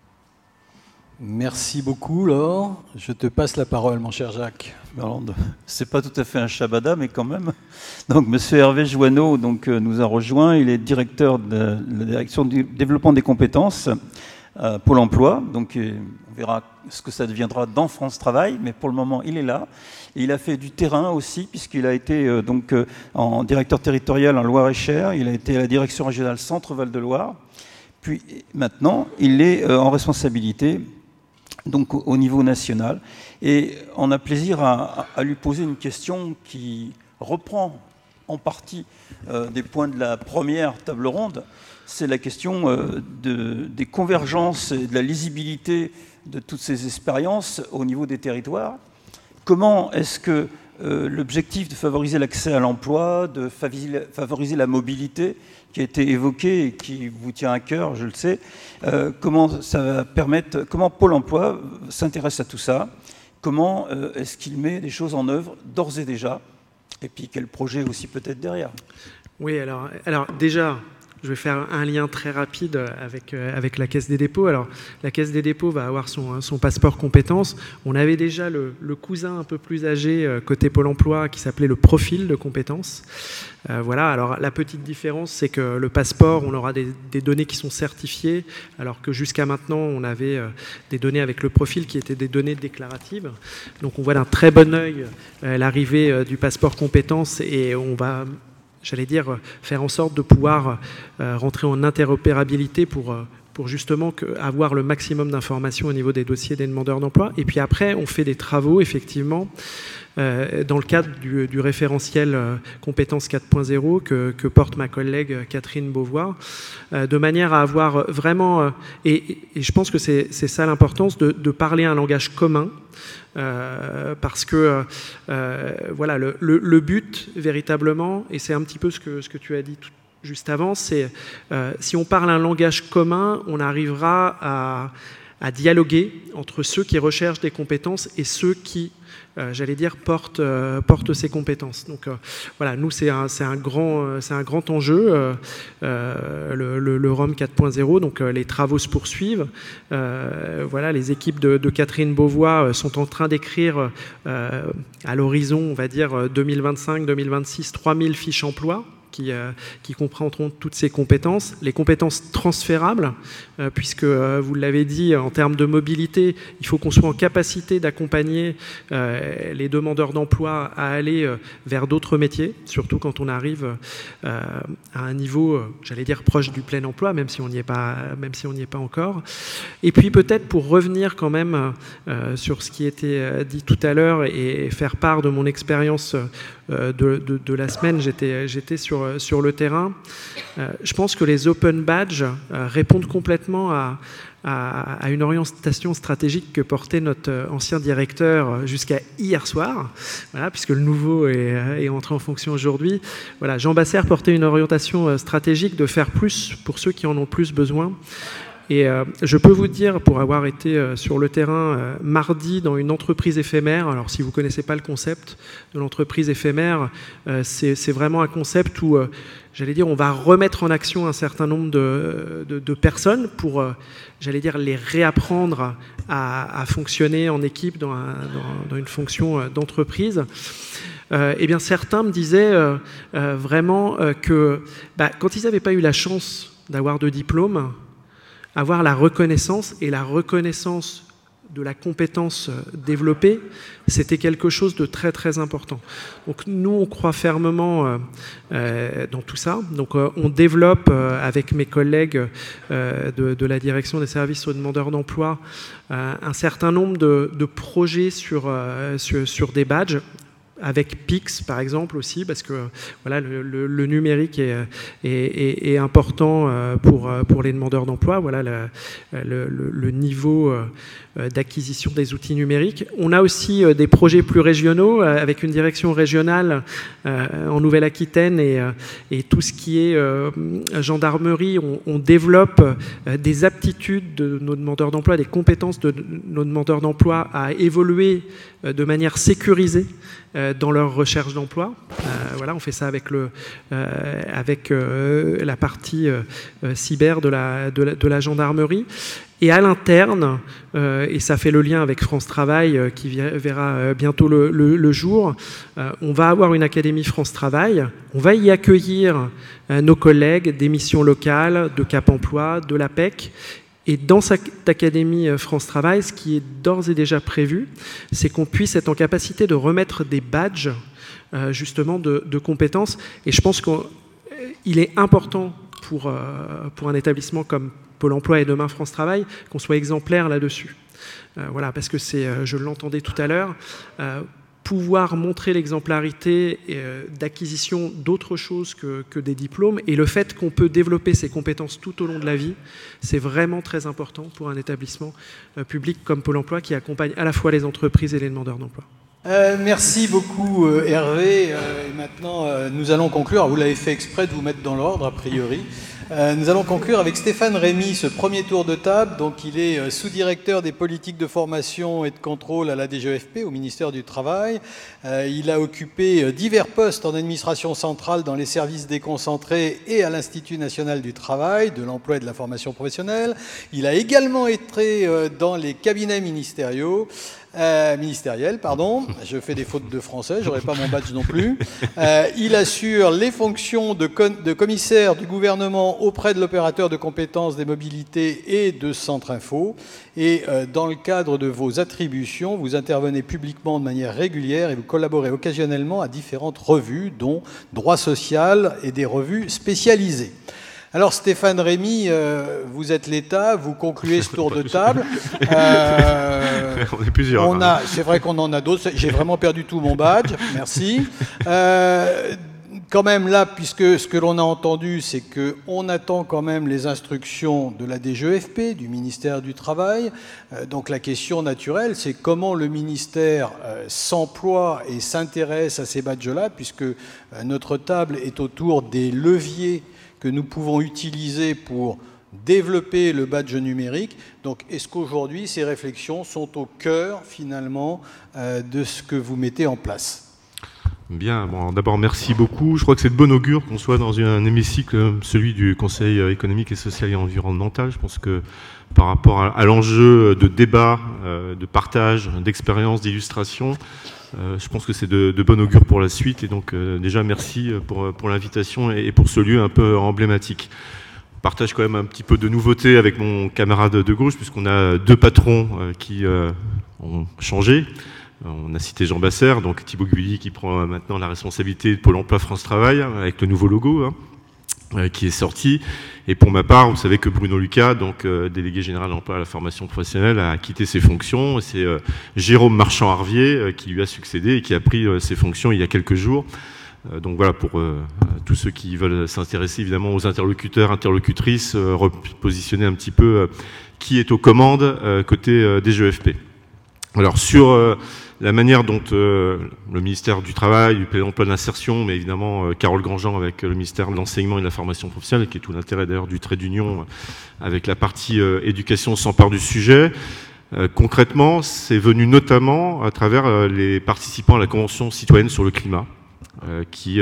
Merci beaucoup, Laure. Je te passe la parole, mon cher Jacques. C'est pas tout à fait un shabada, mais quand même. Donc, Monsieur Hervé Joanneau nous a rejoint. Il est directeur de la direction du développement des compétences à Pôle emploi. Donc, on verra ce que ça deviendra dans France Travail, mais pour le moment, il est là. Et il a fait du terrain aussi, puisqu'il a été en directeur territorial en Loire-et-Cher. Il a été à la direction régionale Centre-Val de Loire. Puis maintenant, il est en responsabilité donc au niveau national. Et on a plaisir à lui poser une question qui reprend en partie des points de la première table ronde. C'est la question des convergences et de la lisibilité de toutes ces expériences au niveau des territoires. Comment est-ce que l'objectif de favoriser l'accès à l'emploi, de favoriser la mobilité, qui a été évoqué et qui vous tient à cœur, je le sais, comment ça va permettre, comment Pôle emploi s'intéresse à tout ça, comment est-ce qu'il met des choses en œuvre d'ores et déjà, et puis quel projet aussi peut-être derrière. Oui, alors déjà, je vais faire un lien très rapide avec la Caisse des dépôts. Alors, la Caisse des dépôts va avoir son passeport compétences. On avait déjà le cousin un peu plus âgé côté Pôle emploi qui s'appelait le profil de compétences. Voilà, alors la petite différence, c'est que le passeport, on aura des données qui sont certifiées, alors que jusqu'à maintenant, on avait des données avec le profil qui étaient des données déclaratives. Donc, on voit d'un très bon œil l'arrivée du passeport compétences et on va, j'allais dire, faire en sorte de pouvoir rentrer en interopérabilité pour pour justement avoir le maximum d'informations au niveau des dossiers des demandeurs d'emploi. Et puis après, on fait des travaux, effectivement, dans le cadre du référentiel compétences 4.0 que porte ma collègue Catherine Beauvois, de manière à avoir vraiment, et je pense que c'est ça l'importance, de parler un langage commun, parce que voilà, le but véritablement, et c'est un petit peu ce que tu as dit juste avant, c'est si on parle un langage commun, on arrivera à dialoguer entre ceux qui recherchent des compétences et ceux qui, j'allais dire, portent ces compétences. Donc voilà, nous c'est un grand enjeu, le ROM 4.0, donc les travaux se poursuivent. Voilà, les équipes de Catherine Beauvois sont en train d'écrire à l'horizon, on va dire 2025-2026, 3000 fiches emploi qui comprendront toutes ces compétences, les compétences transférables, puisque vous l'avez dit, en termes de mobilité, il faut qu'on soit en capacité d'accompagner les demandeurs d'emploi à aller vers d'autres métiers, surtout quand on arrive à un niveau, j'allais dire, proche du plein emploi, même si on n'y est pas encore. Et puis peut-être pour revenir quand même sur ce qui était dit tout à l'heure et faire part de mon expérience de la semaine, j'étais sur le terrain. Je pense que les open badges répondent complètement à une orientation stratégique que portait notre ancien directeur jusqu'à hier soir, voilà, puisque le nouveau est entré en fonction aujourd'hui. Voilà, Jean Basser portait une orientation stratégique de faire plus pour ceux qui en ont plus besoin. Et je peux vous dire, pour avoir été sur le terrain mardi dans une entreprise éphémère, alors si vous ne connaissez pas le concept de l'entreprise éphémère, c'est vraiment un concept où, j'allais dire, on va remettre en action un certain nombre de personnes pour, j'allais dire, les réapprendre à fonctionner en équipe dans une fonction d'entreprise. Eh bien, certains me disaient vraiment que quand ils n'avaient pas eu la chance d'avoir de diplôme, avoir la reconnaissance et la reconnaissance de la compétence développée, c'était quelque chose de très très important. Donc nous, on croit fermement dans tout ça. Donc on développe avec mes collègues de la direction des services aux demandeurs d'emploi un certain nombre de projets sur des badges, avec PIX par exemple aussi, parce que voilà, le numérique est important pour les demandeurs d'emploi, voilà le niveau d'acquisition des outils numériques. On a aussi des projets plus régionaux avec une direction régionale en Nouvelle-Aquitaine et tout ce qui est gendarmerie. On développe des aptitudes de nos demandeurs d'emploi, des compétences de nos demandeurs d'emploi à évoluer de manière sécurisée dans leur recherche d'emploi. Voilà, on fait ça avec la partie cyber de la gendarmerie. Et à l'interne, et ça fait le lien avec France Travail qui verra bientôt le jour, on va avoir une académie France Travail, on va y accueillir nos collègues des missions locales, de Cap Emploi, de l'APEC. Et dans cette académie France Travail, ce qui est d'ores et déjà prévu, c'est qu'on puisse être en capacité de remettre des badges justement de compétences. Et je pense qu'il est important pour un établissement comme Pôle emploi et demain France Travail qu'on soit exemplaire là-dessus. Voilà, parce que je l'entendais tout à l'heure, pouvoir montrer l'exemplarité d'acquisition d'autre chose que des diplômes et le fait qu'on peut développer ses compétences tout au long de la vie, c'est vraiment très important pour un établissement public comme Pôle emploi qui accompagne à la fois les entreprises et les demandeurs d'emploi. Merci beaucoup Hervé. Et maintenant, nous allons conclure. Vous l'avez fait exprès de vous mettre dans l'ordre, a priori. Nous allons conclure avec Stéphane Rémy, ce premier tour de table. Donc, il est sous-directeur des politiques de formation et de contrôle à la DGEFP, au ministère du Travail. Il a occupé divers postes en administration centrale dans les services déconcentrés et à l'Institut national du travail, de l'emploi et de la formation professionnelle. Il a également été dans les cabinets ministériels, je fais des fautes de français, j'aurais pas mon badge non plus. Il assure les fonctions de commissaire du gouvernement auprès de l'opérateur de compétences des mobilités et de Centre Info. Et dans le cadre de vos attributions, vous intervenez publiquement de manière régulière et vous collaborez occasionnellement à différentes revues, dont Droit social et des revues spécialisées. Alors Stéphane Rémy, vous êtes l'État, vous concluez ce tour de table. On est plusieurs. C'est vrai qu'on en a d'autres. J'ai vraiment perdu tout mon badge. Merci. Quand même là, puisque ce que l'on a entendu, c'est qu'on attend quand même les instructions de la DGEFP, du ministère du Travail. Donc la question naturelle, c'est comment le ministère s'emploie et s'intéresse à ces badges-là, puisque notre table est autour des leviers que nous pouvons utiliser pour développer le badge numérique. Donc est-ce qu'aujourd'hui, ces réflexions sont au cœur, finalement, de ce que vous mettez en place ? Bien, bon, d'abord merci beaucoup. Je crois que c'est de bon augure qu'on soit dans un hémicycle, celui du Conseil économique et social et environnemental. Je pense que par rapport à l'enjeu de débat, de partage, d'expérience, d'illustration, je pense que c'est de bon augure pour la suite. Et donc déjà merci pour l'invitation et pour ce lieu un peu emblématique. Je partage quand même un petit peu de nouveauté avec mon camarade de gauche, puisqu'on a deux patrons qui ont changé. On a cité Jean Basser, donc Thibaut Gulli qui prend maintenant la responsabilité de Pôle emploi France Travail, avec le nouveau logo qui est sorti. Et pour ma part, vous savez que Bruno Lucas, donc délégué général d'emploi à la formation professionnelle, a quitté ses fonctions. C'est Jérôme Marchand-Harvier qui lui a succédé et qui a pris ses fonctions il y a quelques jours. Donc voilà, pour tous ceux qui veulent s'intéresser évidemment aux interlocuteurs, interlocutrices, repositionner un petit peu qui est aux commandes côté DGEFP. Alors sur la manière dont le ministère du Travail, du Plein Emploi de l'Insertion, mais évidemment Carole Grandjean avec le ministère de l'Enseignement et de la Formation professionnelle, qui est tout l'intérêt d'ailleurs du trait d'union avec la partie éducation, s'empare du sujet. Concrètement, c'est venu notamment à travers les participants à la Convention citoyenne sur le climat, qui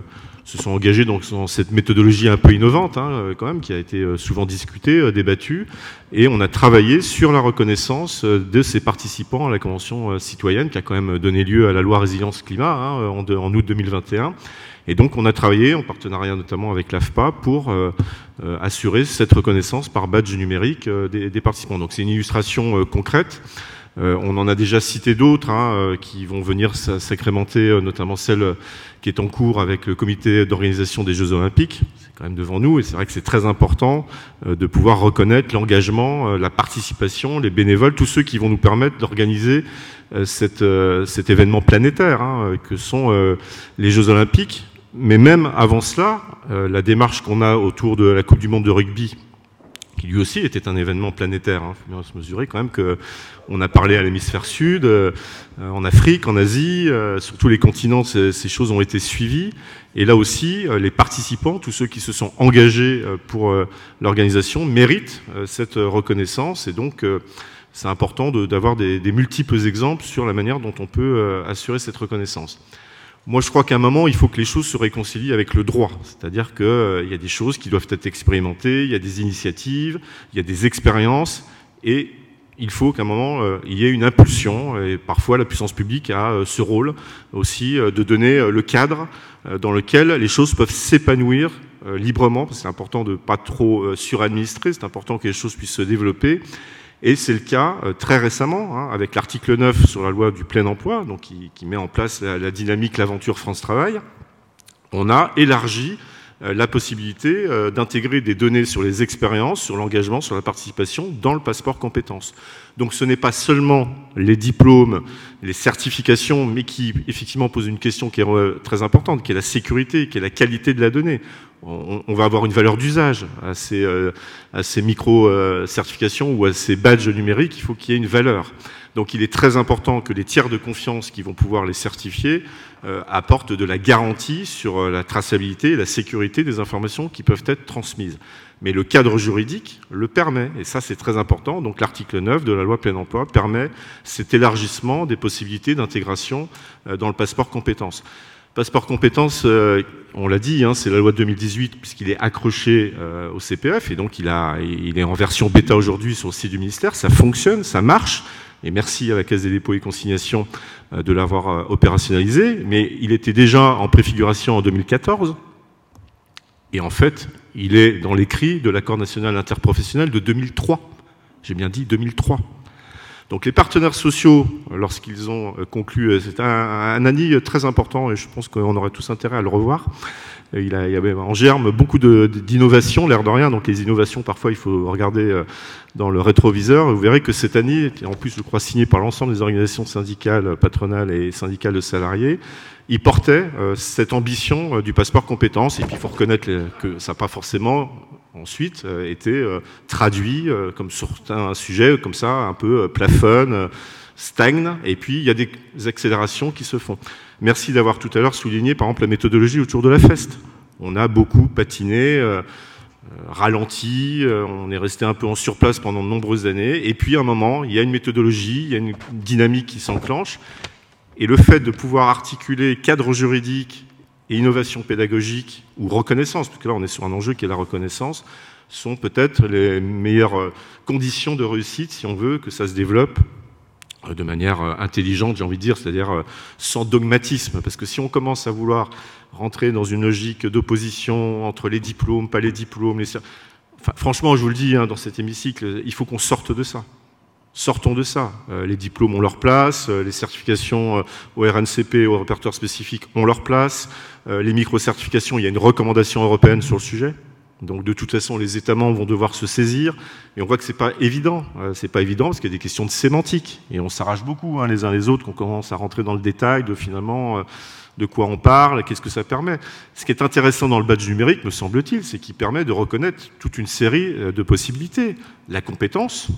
se sont engagés donc dans cette méthodologie un peu innovante, quand même, qui a été souvent discutée, débattue, et on a travaillé sur la reconnaissance de ces participants à la Convention citoyenne, qui a quand même donné lieu à la loi Résilience Climat en août 2021. Et donc on a travaillé en partenariat notamment avec l'AFPA pour assurer cette reconnaissance par badge numérique des participants. Donc c'est une illustration concrète. On en a déjà cité d'autres qui vont venir s'agrémenter, notamment celle qui est en cours avec le comité d'organisation des Jeux Olympiques. C'est quand même devant nous et c'est vrai que c'est très important de pouvoir reconnaître l'engagement, la participation, les bénévoles, tous ceux qui vont nous permettre d'organiser cet événement planétaire que sont les Jeux Olympiques. Mais même avant cela, la démarche qu'on a autour de la Coupe du Monde de rugby, qui lui aussi était un événement planétaire. Il faut bien se mesurer quand même qu'on a parlé à l'hémisphère sud, en Afrique, en Asie, sur tous les continents, ces choses ont été suivies. Et là aussi, les participants, tous ceux qui se sont engagés pour l'organisation, méritent cette reconnaissance. Et donc, c'est important d'avoir des multiples exemples sur la manière dont on peut assurer cette reconnaissance. Moi, je crois qu'à un moment, il faut que les choses se réconcilient avec le droit. C'est-à-dire qu'il y a des choses qui doivent être expérimentées, il y a des initiatives, il y a des expériences, et il faut qu'à un moment, il y ait une impulsion. Et parfois, la puissance publique a ce rôle aussi de donner le cadre dans lequel les choses peuvent s'épanouir librement, parce que c'est important de ne pas trop suradministrer, c'est important que les choses puissent se développer. Et c'est le cas très récemment avec l'article 9 sur la loi du plein emploi, donc qui met en place la dynamique l'aventure France Travail. On a élargi la possibilité d'intégrer des données sur les expériences, sur l'engagement, sur la participation dans le passeport compétences. Donc ce n'est pas seulement les diplômes, les certifications, mais qui effectivement pose une question qui est très importante, qui est la sécurité, qui est la qualité de la donnée. On va avoir une valeur d'usage à ces micro-certifications ou à ces badges numériques, il faut qu'il y ait une valeur. Donc il est très important que les tiers de confiance qui vont pouvoir les certifier apportent de la garantie sur la traçabilité et la sécurité des informations qui peuvent être transmises. Mais le cadre juridique le permet, et ça c'est très important. Donc l'article 9 de la loi plein emploi permet cet élargissement des possibilités d'intégration dans le passeport compétences. Passeport compétences, on l'a dit, c'est la loi de 2018 puisqu'il est accroché au CPF et donc il est en version bêta aujourd'hui sur le site du ministère. Ça fonctionne, ça marche et merci à la Caisse des dépôts et consignations de l'avoir opérationnalisé. Mais il était déjà en préfiguration en 2014 et en fait, il est dans l'écrit de l'accord national interprofessionnel de 2003. J'ai bien dit 2003. Donc les partenaires sociaux lorsqu'ils ont conclu. C'est un ANI très important et je pense qu'on aurait tous intérêt à le revoir. Il y avait en germe beaucoup d'innovations, l'air de rien. Donc les innovations, parfois, il faut regarder dans le rétroviseur. Vous verrez que cette ANI, qui est en plus, je crois, signée par l'ensemble des organisations syndicales, patronales et syndicales de salariés, il portait cette ambition du passeport compétences. Et puis, il faut reconnaître que ça n'a pas forcément ensuite été traduit comme sur un sujet comme ça, un peu plafonne, stagne. Et puis, il y a des accélérations qui se font. Merci d'avoir tout à l'heure souligné, par exemple, la méthodologie autour de la FEST. On a beaucoup patiné, ralenti, on est resté un peu en surplace pendant de nombreuses années. Et puis, à un moment, il y a une méthodologie, il y a une dynamique qui s'enclenche. Et le fait de pouvoir articuler cadre juridique et innovation pédagogique ou reconnaissance, parce que là, on est sur un enjeu qui est la reconnaissance, sont peut-être les meilleures conditions de réussite si on veut que ça se développe de manière intelligente, j'ai envie de dire, c'est-à-dire sans dogmatisme. Parce que si on commence à vouloir rentrer dans une logique d'opposition entre les diplômes, pas les diplômes, enfin, franchement, je vous le dis, dans cet hémicycle, il faut qu'on sorte de ça. Sortons de ça. Les diplômes ont leur place, les certifications au RNCP, au répertoire spécifique, ont leur place. Les micro-certifications, il y a une recommandation européenne sur le sujet. Donc de toute façon, les États membres vont devoir se saisir. Et on voit que c'est pas évident. C'est pas évident parce qu'il y a des questions de sémantique. Et on s'arrache beaucoup les uns les autres, qu'on commence à rentrer dans le détail de finalement de quoi on parle, qu'est-ce que ça permet. Ce qui est intéressant dans le badge numérique, me semble-t-il, c'est qu'il permet de reconnaître toute une série de possibilités. La compétence,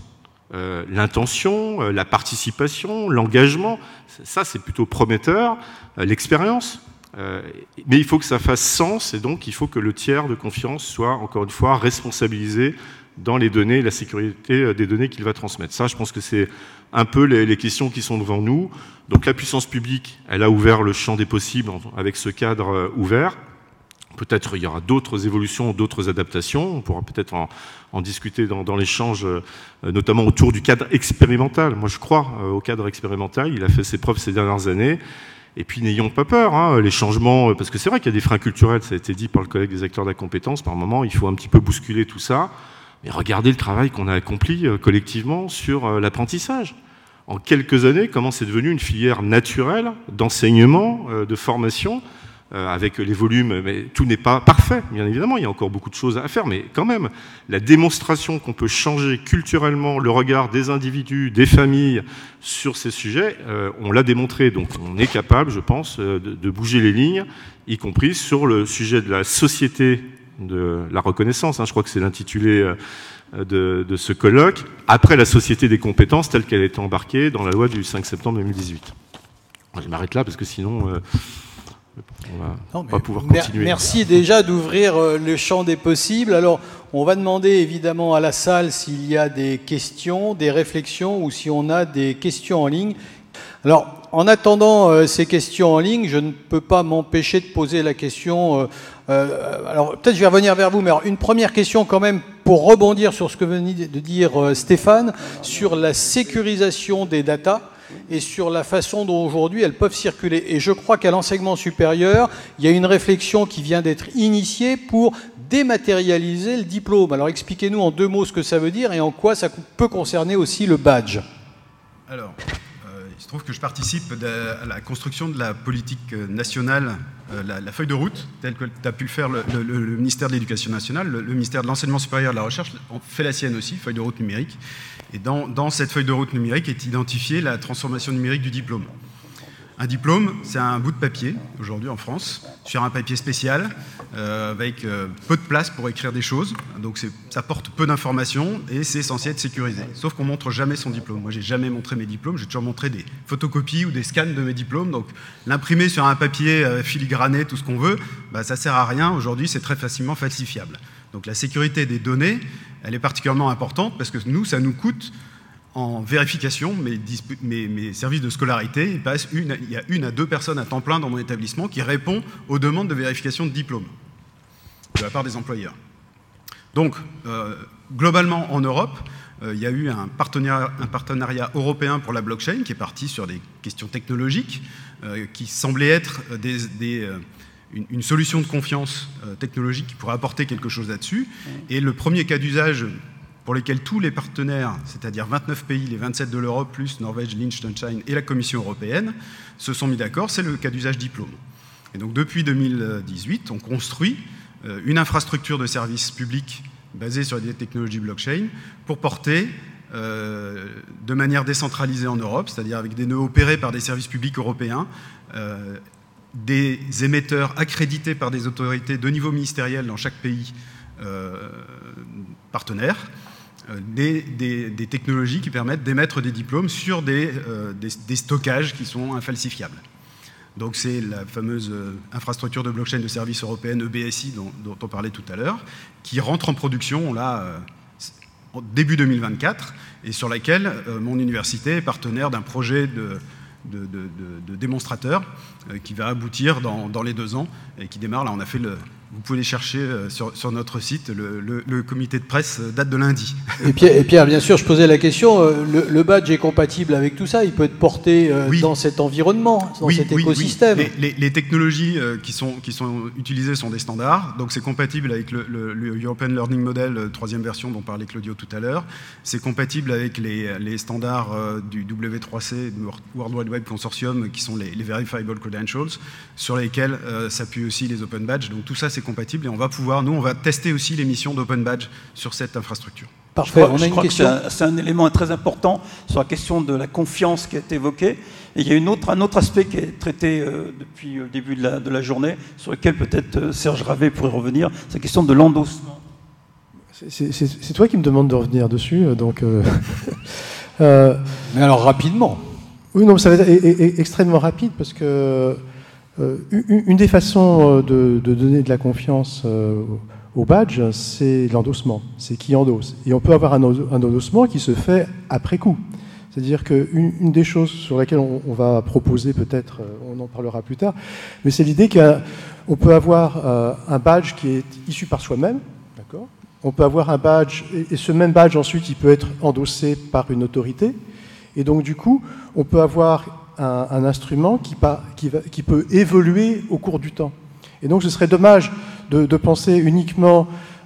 l'intention, la participation, l'engagement, ça c'est plutôt prometteur. L'expérience. Mais il faut que ça fasse sens et donc il faut que le tiers de confiance soit, encore une fois, responsabilisé dans les données, la sécurité des données qu'il va transmettre. Ça, je pense que c'est un peu les questions qui sont devant nous. Donc la puissance publique, elle a ouvert le champ des possibles avec ce cadre ouvert. Peut-être il y aura d'autres évolutions, d'autres adaptations. On pourra peut-être en discuter dans l'échange, notamment autour du cadre expérimental. Moi, je crois au cadre expérimental. Il a fait ses preuves ces dernières années. Et puis n'ayons pas peur, les changements, parce que c'est vrai qu'il y a des freins culturels, ça a été dit par le collègue des acteurs de la compétence, par moment il faut un petit peu bousculer tout ça, mais regardez le travail qu'on a accompli collectivement sur l'apprentissage. En quelques années, comment c'est devenu une filière naturelle d'enseignement, de formation, avec les volumes, mais tout n'est pas parfait, bien évidemment, il y a encore beaucoup de choses à faire, mais quand même, la démonstration qu'on peut changer culturellement le regard des individus, des familles sur ces sujets, on l'a démontré, donc on est capable, je pense, de bouger les lignes, y compris sur le sujet de la société de la reconnaissance, je crois que c'est l'intitulé de ce colloque, après la société des compétences telle qu'elle a été embarquée dans la loi du 5 septembre 2018. Je m'arrête là parce que sinon... on va pas pouvoir continuer. Merci déjà d'ouvrir le champ des possibles. Alors, on va demander évidemment à la salle s'il y a des questions, des réflexions ou si on a des questions en ligne. Alors, en attendant ces questions en ligne, je ne peux pas m'empêcher de poser la question. Alors, peut-être je vais revenir vers vous, mais alors, une première question quand même pour rebondir sur ce que venait de dire Stéphane, sur la sécurisation des datas et sur la façon dont aujourd'hui elles peuvent circuler. Et je crois qu'à l'enseignement supérieur, il y a une réflexion qui vient d'être initiée pour dématérialiser le diplôme. Alors expliquez-nous en 2 mots ce que ça veut dire et en quoi ça peut concerner aussi le badge. Alors, il se trouve que je participe à la construction de la politique nationale, la feuille de route, telle que tu as pu le faire le ministère de l'Éducation nationale, le ministère de l'Enseignement supérieur et de la Recherche, on fait la sienne aussi, feuille de route numérique. Et dans cette feuille de route numérique est identifiée la transformation numérique du diplôme. Un diplôme, c'est un bout de papier, aujourd'hui en France, sur un papier spécial, avec peu de place pour écrire des choses. Donc ça porte peu d'informations et c'est censé être sécurisé. Sauf qu'on ne montre jamais son diplôme. Moi, j'ai jamais montré mes diplômes, j'ai toujours montré des photocopies ou des scans de mes diplômes. Donc l'imprimer sur un papier filigrané, tout ce qu'on veut, ça ne sert à rien. Aujourd'hui, c'est très facilement falsifiable. Donc la sécurité des données, elle est particulièrement importante parce que nous, ça nous coûte en vérification, mes services de scolarité, il y a 1 à 2 personnes à temps plein dans mon établissement qui répondent aux demandes de vérification de diplôme de la part des employeurs. Donc, globalement, en Europe, il y a eu un partenariat européen pour la blockchain qui est parti sur des questions technologiques qui semblaient être une solution de confiance technologique qui pourrait apporter quelque chose là-dessus. Et le premier cas d'usage pour lesquels tous les partenaires, c'est-à-dire 29 pays, les 27 de l'Europe, plus Norvège, Liechtenstein et la Commission européenne, se sont mis d'accord, c'est le cas d'usage diplôme. Et donc depuis 2018, on construit une infrastructure de services publics basée sur des technologies blockchain pour porter de manière décentralisée en Europe, c'est-à-dire avec des nœuds opérés par des services publics européens, des émetteurs accrédités par des autorités de niveau ministériel dans chaque pays partenaire, des technologies qui permettent d'émettre des diplômes sur des stockages qui sont infalsifiables. Donc c'est la fameuse infrastructure de blockchain de services européenne, EBSI, dont on parlait tout à l'heure, qui rentre en production là, début 2024, et sur laquelle mon université est partenaire d'un projet de démonstrateur qui va aboutir dans les 2 ans et qui démarre. Là, on a fait vous pouvez les chercher sur notre site. Le comité de presse date de lundi. Et Pierre, bien sûr, je posais la question. Le badge est compatible avec tout ça. Il peut être porté dans cet environnement, dans cet écosystème. Oui. Les technologies qui sont utilisées sont des standards. Donc, c'est compatible avec le European Learning Model, 3e version dont parlait Claudio tout à l'heure. C'est compatible avec les standards du W3C, du World Wide Web Consortium, qui sont les Verifiable Credentials, sur lesquels s'appuient aussi les Open Badges. Donc, tout ça, c'est compatible et on va tester aussi l'émission d'Open Badge sur cette infrastructure. Parfait. Je crois que c'est un élément très important sur la question de la confiance qui a été évoquée. Et il y a un autre aspect qui est traité depuis le début de la journée, sur lequel peut-être Serge Ravet pourrait revenir, c'est la question de l'endossement. C'est toi qui me demandes de revenir dessus, donc... Mais alors rapidement. Oui, non, ça va être extrêmement rapide parce que une des façons de donner de la confiance au badge, c'est l'endossement, c'est qui endosse. Et on peut avoir un endossement qui se fait après coup. C'est-à-dire qu'une des choses sur laquelle on va proposer, peut-être, on en parlera plus tard, mais c'est l'idée qu'on peut avoir un badge qui est issu par soi-même, d'accord ? On peut avoir un badge, et ce même badge, ensuite, il peut être endossé par une autorité. Et donc, du coup, on peut avoir un instrument qui peut évoluer au cours du temps. Et donc, ce serait dommage de penser uniquement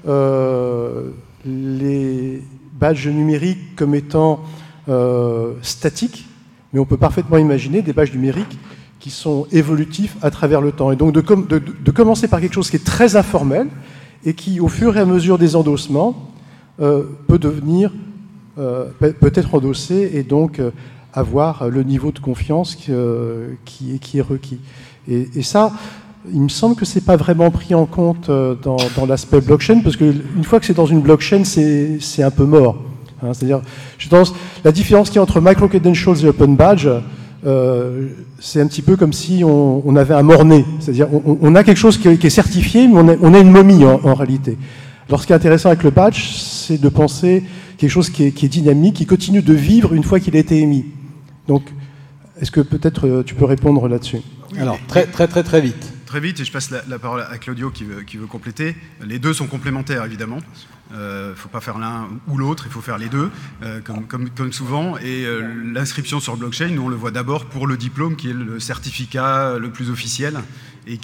les badges numériques comme étant statiques, mais on peut parfaitement imaginer des badges numériques qui sont évolutifs à travers le temps. Et donc, de commencer par quelque chose qui est très informel et qui, au fur et à mesure des endossements, peut devenir peut-être endossé et donc avoir le niveau de confiance qui est requis. Et ça, il me semble que c'est pas vraiment pris en compte dans l'aspect blockchain, parce qu'une fois que c'est dans une blockchain, c'est un peu mort. Hein, c'est-à-dire, la différence qu'il y a entre micro-credentials et open badge, c'est un petit peu comme si on avait un mort-né. C'est-à-dire, on a quelque chose qui est certifié, mais on a une momie en réalité. Alors, ce qui est intéressant avec le badge, c'est de penser quelque chose qui est dynamique, qui continue de vivre une fois qu'il a été émis. Donc, est-ce que peut-être tu peux répondre là-dessus ? Alors, très vite. Très vite, et je passe la parole à Claudio qui veut compléter. Les deux sont complémentaires, évidemment. Il ne faut pas faire l'un ou l'autre, il faut faire les deux, comme souvent. Et l'inscription sur blockchain, nous, on le voit d'abord pour le diplôme, qui est le certificat le plus officiel, et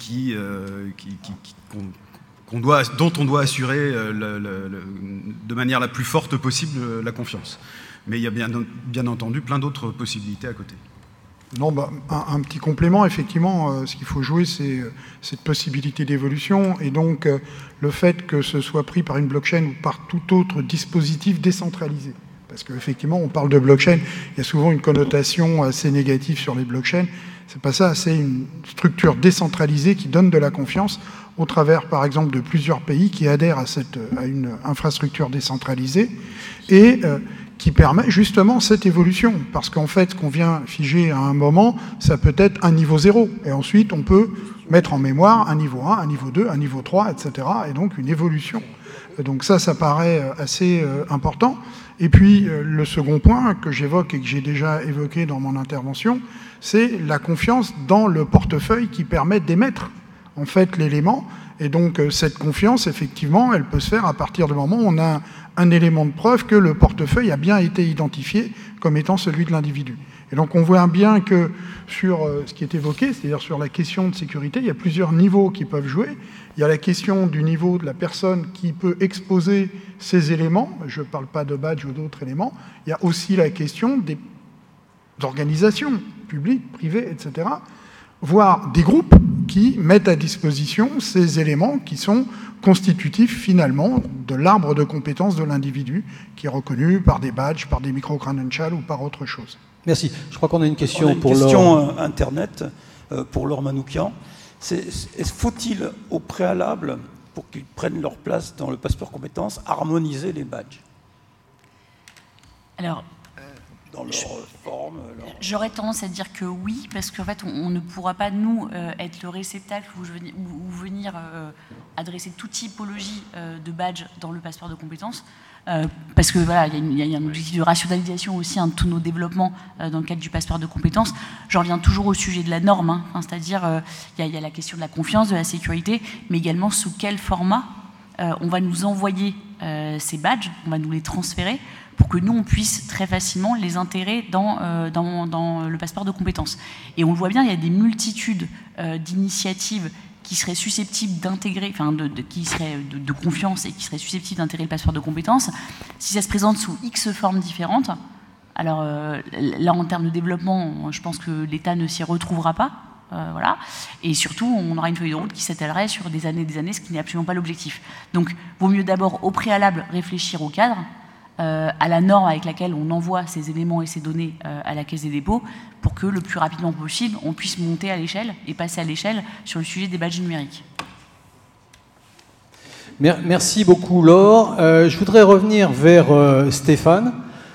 dont on doit assurer de manière la plus forte possible la confiance. Mais il y a bien entendu plein d'autres possibilités à côté. Non, un petit complément, effectivement, ce qu'il faut jouer, c'est cette possibilité d'évolution, et donc le fait que ce soit pris par une blockchain ou par tout autre dispositif décentralisé. Parce qu'effectivement, on parle de blockchain, il y a souvent une connotation assez négative sur les blockchains. C'est pas ça, c'est une structure décentralisée qui donne de la confiance au travers, par exemple, de plusieurs pays qui adhèrent à une infrastructure décentralisée et qui permet justement cette évolution. Parce qu'en fait, ce qu'on vient figer à un moment, ça peut être un niveau 0. Et ensuite, on peut mettre en mémoire un niveau 1, un niveau 2, un niveau 3, etc. Et donc, une évolution. Donc ça paraît assez important. Et puis, le second point que j'évoque et que j'ai déjà évoqué dans mon intervention, c'est la confiance dans le portefeuille qui permet d'émettre, en fait, l'élément. Et donc, cette confiance, effectivement, elle peut se faire à partir du moment où on a un élément de preuve que le portefeuille a bien été identifié comme étant celui de l'individu. Et donc on voit bien que sur ce qui est évoqué, c'est-à-dire sur la question de sécurité, il y a plusieurs niveaux qui peuvent jouer. Il y a la question du niveau de la personne qui peut exposer ces éléments, je ne parle pas de badge ou d'autres éléments, il y a aussi la question des organisations publiques, privées, etc., voire des groupes qui mettent à disposition ces éléments qui sont constitutifs finalement de l'arbre de compétences de l'individu qui est reconnu par des badges, par des micro-credentials ou par autre chose. Merci. Je crois qu'on a une question pour Laure. Une question Internet pour Laure Manoukian. Faut-il au préalable, pour qu'ils prennent leur place dans le passeport compétences, harmoniser les badges? Alors, dans leur forme J'aurais tendance à dire que oui, parce qu'en fait, on ne pourra pas, nous, être le réceptacle ou venir adresser toute typologie de badge dans le passeport de compétences, parce que voilà, il y a un objectif de rationalisation aussi de tous nos développements dans le cadre du passeport de compétences. J'en reviens toujours au sujet de la norme, c'est-à-dire il y a la question de la confiance, de la sécurité, mais également sous quel format on va nous envoyer ces badges, on va nous les transférer, pour que nous, on puisse très facilement les intégrer dans le passeport de compétences. Et on le voit bien, il y a des multitudes d'initiatives qui seraient susceptibles d'intégrer, enfin, qui seraient de confiance et qui seraient susceptibles d'intégrer le passeport de compétences. Si ça se présente sous X formes différentes, alors là, en termes de développement, je pense que l'État ne s'y retrouvera pas. Voilà. Et surtout, on aura une feuille de route qui s'étalerait sur des années, ce qui n'est absolument pas l'objectif. Donc, vaut mieux d'abord, au préalable, réfléchir au cadre, à la norme avec laquelle on envoie ces éléments et ces données à la Caisse des dépôts, pour que le plus rapidement possible, on puisse monter à l'échelle et passer à l'échelle sur le sujet des badges numériques. Merci beaucoup, Laure. Je voudrais revenir vers Stéphane.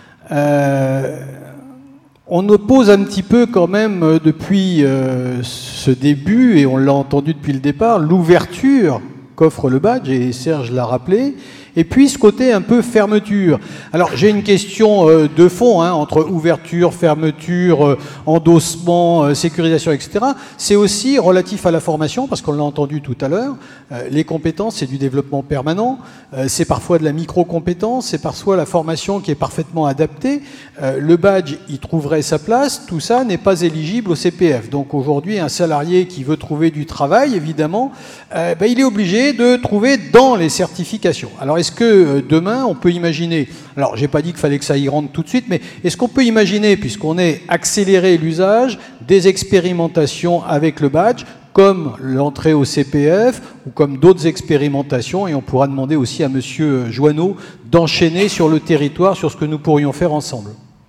On oppose un petit peu quand même depuis ce début, et on l'a entendu depuis le départ, l'ouverture qu'offre le badge, et Serge l'a rappelé, et puis ce côté un peu fermeture. Alors j'ai une question de fond, entre ouverture, fermeture, endossement, sécurisation, etc. C'est aussi relatif à la formation, parce qu'on l'a entendu tout à l'heure, les compétences, c'est du développement permanent, c'est parfois de la micro-compétence, c'est parfois la formation qui est parfaitement adaptée. Le badge, il trouverait sa place, tout ça n'est pas éligible au CPF. Donc aujourd'hui, un salarié qui veut trouver du travail, évidemment, il est obligé de trouver dans les certifications. Alors est-ce que demain, on peut imaginer, alors j'ai pas dit qu'il fallait que ça y rentre tout de suite, mais est-ce qu'on peut imaginer, puisqu'on ait accéléré l'usage, des expérimentations avec le badge, comme l'entrée au CPF, ou comme d'autres expérimentations, et on pourra demander aussi à monsieur Joanneau d'enchaîner sur le territoire sur ce que nous pourrions faire ensemble.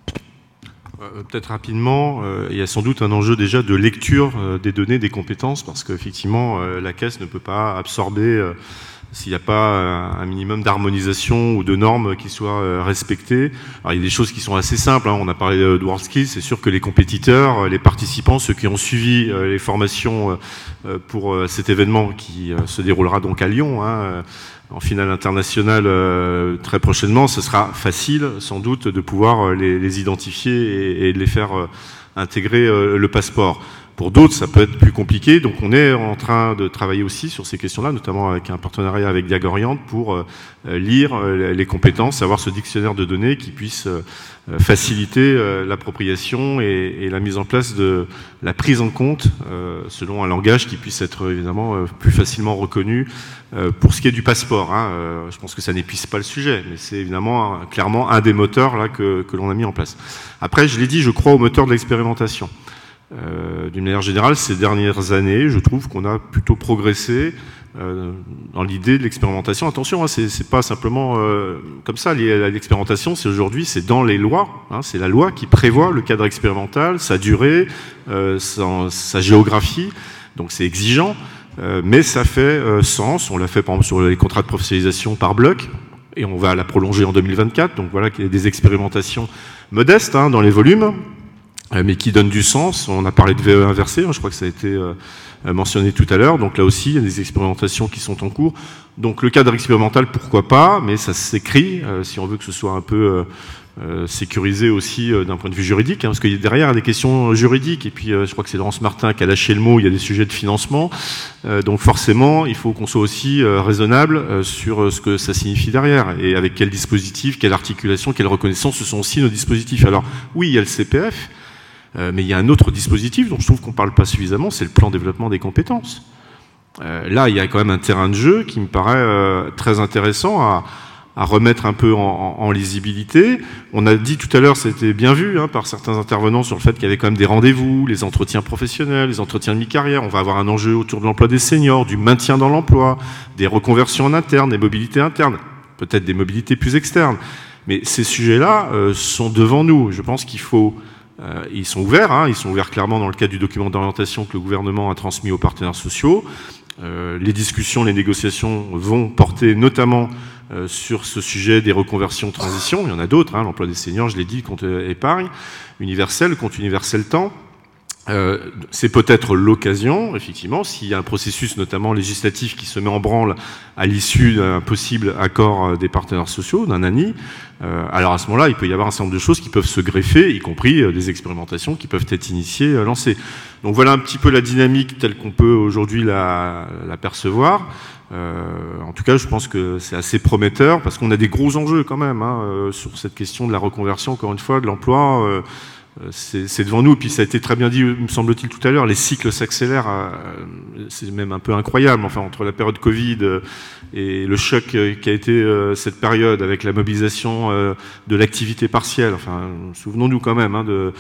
Peut-être rapidement, il y a sans doute un enjeu déjà de lecture des données, des compétences, parce qu'effectivement, la Caisse ne peut pas absorber s'il n'y a pas un minimum d'harmonisation ou de normes qui soient respectées. Alors, il y a des choses qui sont assez simples, on a parlé de WorldSkills, c'est sûr que les compétiteurs, les participants, ceux qui ont suivi les formations pour cet événement qui se déroulera donc à Lyon, en finale internationale très prochainement, ce sera facile sans doute de pouvoir les identifier et de les faire intégrer le passeport. Pour d'autres, ça peut être plus compliqué, donc on est en train de travailler aussi sur ces questions-là, notamment avec un partenariat avec Diagoriante pour lire les compétences, avoir ce dictionnaire de données qui puisse faciliter l'appropriation et la mise en place de la prise en compte selon un langage qui puisse être évidemment plus facilement reconnu pour ce qui est du passeport. Je pense que ça n'épuise pas le sujet, mais c'est évidemment clairement un des moteurs là que l'on a mis en place. Après, je l'ai dit, je crois au moteur de l'expérimentation. D'une manière générale, ces dernières années, je trouve qu'on a plutôt progressé dans l'idée de l'expérimentation. Attention, c'est pas simplement comme ça lié à l'expérimentation, c'est aujourd'hui, c'est dans les lois. C'est la loi qui prévoit le cadre expérimental, sa durée, sa géographie. Donc c'est exigeant, mais ça fait sens. On l'a fait par exemple sur les contrats de professionnalisation par bloc, et on va la prolonger en 2024. Donc voilà qu'il y a des expérimentations modestes dans les volumes, mais qui donne du sens. On a parlé de VE inversé, je crois que ça a été mentionné tout à l'heure. Donc là aussi, il y a des expérimentations qui sont en cours. Donc le cadre expérimental, pourquoi pas, mais ça s'écrit, si on veut que ce soit un peu sécurisé aussi d'un point de vue juridique, parce que derrière, il y a des questions juridiques. Et puis, je crois que c'est Laurence Martin qui a lâché le mot, il y a des sujets de financement. Donc forcément, il faut qu'on soit aussi raisonnable sur ce que ça signifie derrière, et avec quel dispositif, quelle articulation, quelle reconnaissance, ce sont aussi nos dispositifs. Alors oui, il y a le CPF, Mais il y a un autre dispositif dont je trouve qu'on ne parle pas suffisamment, c'est le plan développement des compétences. Là, il y a quand même un terrain de jeu qui me paraît très intéressant à remettre un peu en lisibilité. On a dit tout à l'heure, c'était bien vu par certains intervenants sur le fait qu'il y avait quand même des rendez-vous, les entretiens professionnels, les entretiens de mi-carrière. On va avoir un enjeu autour de l'emploi des seniors, du maintien dans l'emploi, des reconversions en interne, des mobilités internes, peut-être des mobilités plus externes. Mais ces sujets-là sont devant nous. Je pense qu'il faut... ils sont ouverts clairement dans le cadre du document d'orientation que le gouvernement a transmis aux partenaires sociaux. Les discussions, les négociations vont porter notamment sur ce sujet des reconversions transition. Il y en a d'autres, l'emploi des seniors, je l'ai dit, compte épargne universel, compte universel temps. C'est peut-être l'occasion, effectivement, s'il y a un processus notamment législatif qui se met en branle à l'issue d'un possible accord des partenaires sociaux, d'un ANI, alors à ce moment-là, il peut y avoir un certain nombre de choses qui peuvent se greffer, y compris des expérimentations qui peuvent être initiées, lancées. Donc voilà un petit peu la dynamique telle qu'on peut aujourd'hui la percevoir. En tout cas, je pense que c'est assez prometteur, parce qu'on a des gros enjeux quand même sur cette question de la reconversion, encore une fois, de l'emploi. C'est devant nous, et puis ça a été très bien dit, me semble-t-il, tout à l'heure, les cycles s'accélèrent, c'est même un peu incroyable, enfin, entre la période Covid et le choc qui a été cette période, avec la mobilisation de l'activité partielle, enfin, souvenons-nous quand même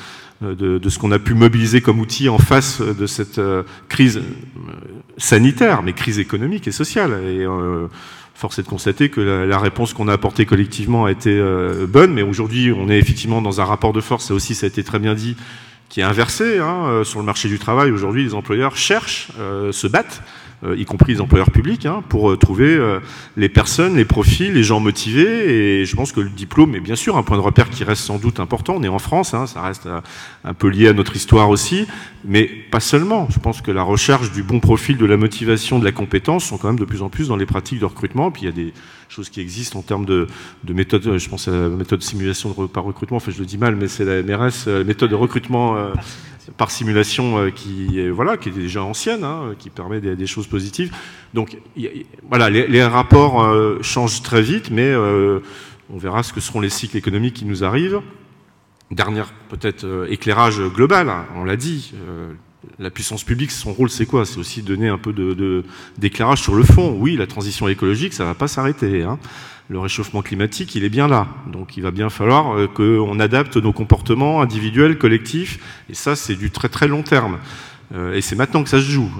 de ce qu'on a pu mobiliser comme outil en face de cette crise sanitaire, mais crise économique et sociale. Et force est de constater que la réponse qu'on a apportée collectivement a été bonne, mais aujourd'hui, on est effectivement dans un rapport de force, ça aussi, ça a été très bien dit, qui est inversé sur le marché du travail. Aujourd'hui, les employeurs cherchent, se battent, y compris les employeurs publics, pour trouver les personnes, les profils, les gens motivés. Et je pense que le diplôme est bien sûr un point de repère qui reste sans doute important. On est en France, ça reste un peu lié à notre histoire aussi, mais pas seulement. Je pense que la recherche du bon profil, de la motivation, de la compétence sont quand même de plus en plus dans les pratiques de recrutement. Puis il y a des choses qui existent en termes de méthode, je pense à la méthode de simulation par recrutement, enfin je le dis mal, mais c'est la MRS, la méthode de recrutement par simulation qui est déjà ancienne, qui permet des choses positives. Donc voilà, les rapports changent très vite, mais on verra ce que seront les cycles économiques qui nous arrivent. Dernier peut-être éclairage global, on l'a dit, la puissance publique, son rôle c'est quoi? C'est aussi donner un peu d'éclairage sur le fond. Oui, la transition écologique, ça va pas s'arrêter. Le réchauffement climatique, il est bien là. Donc il va bien falloir qu'on adapte nos comportements individuels, collectifs, et ça c'est du très très long terme. Et c'est maintenant que ça se joue.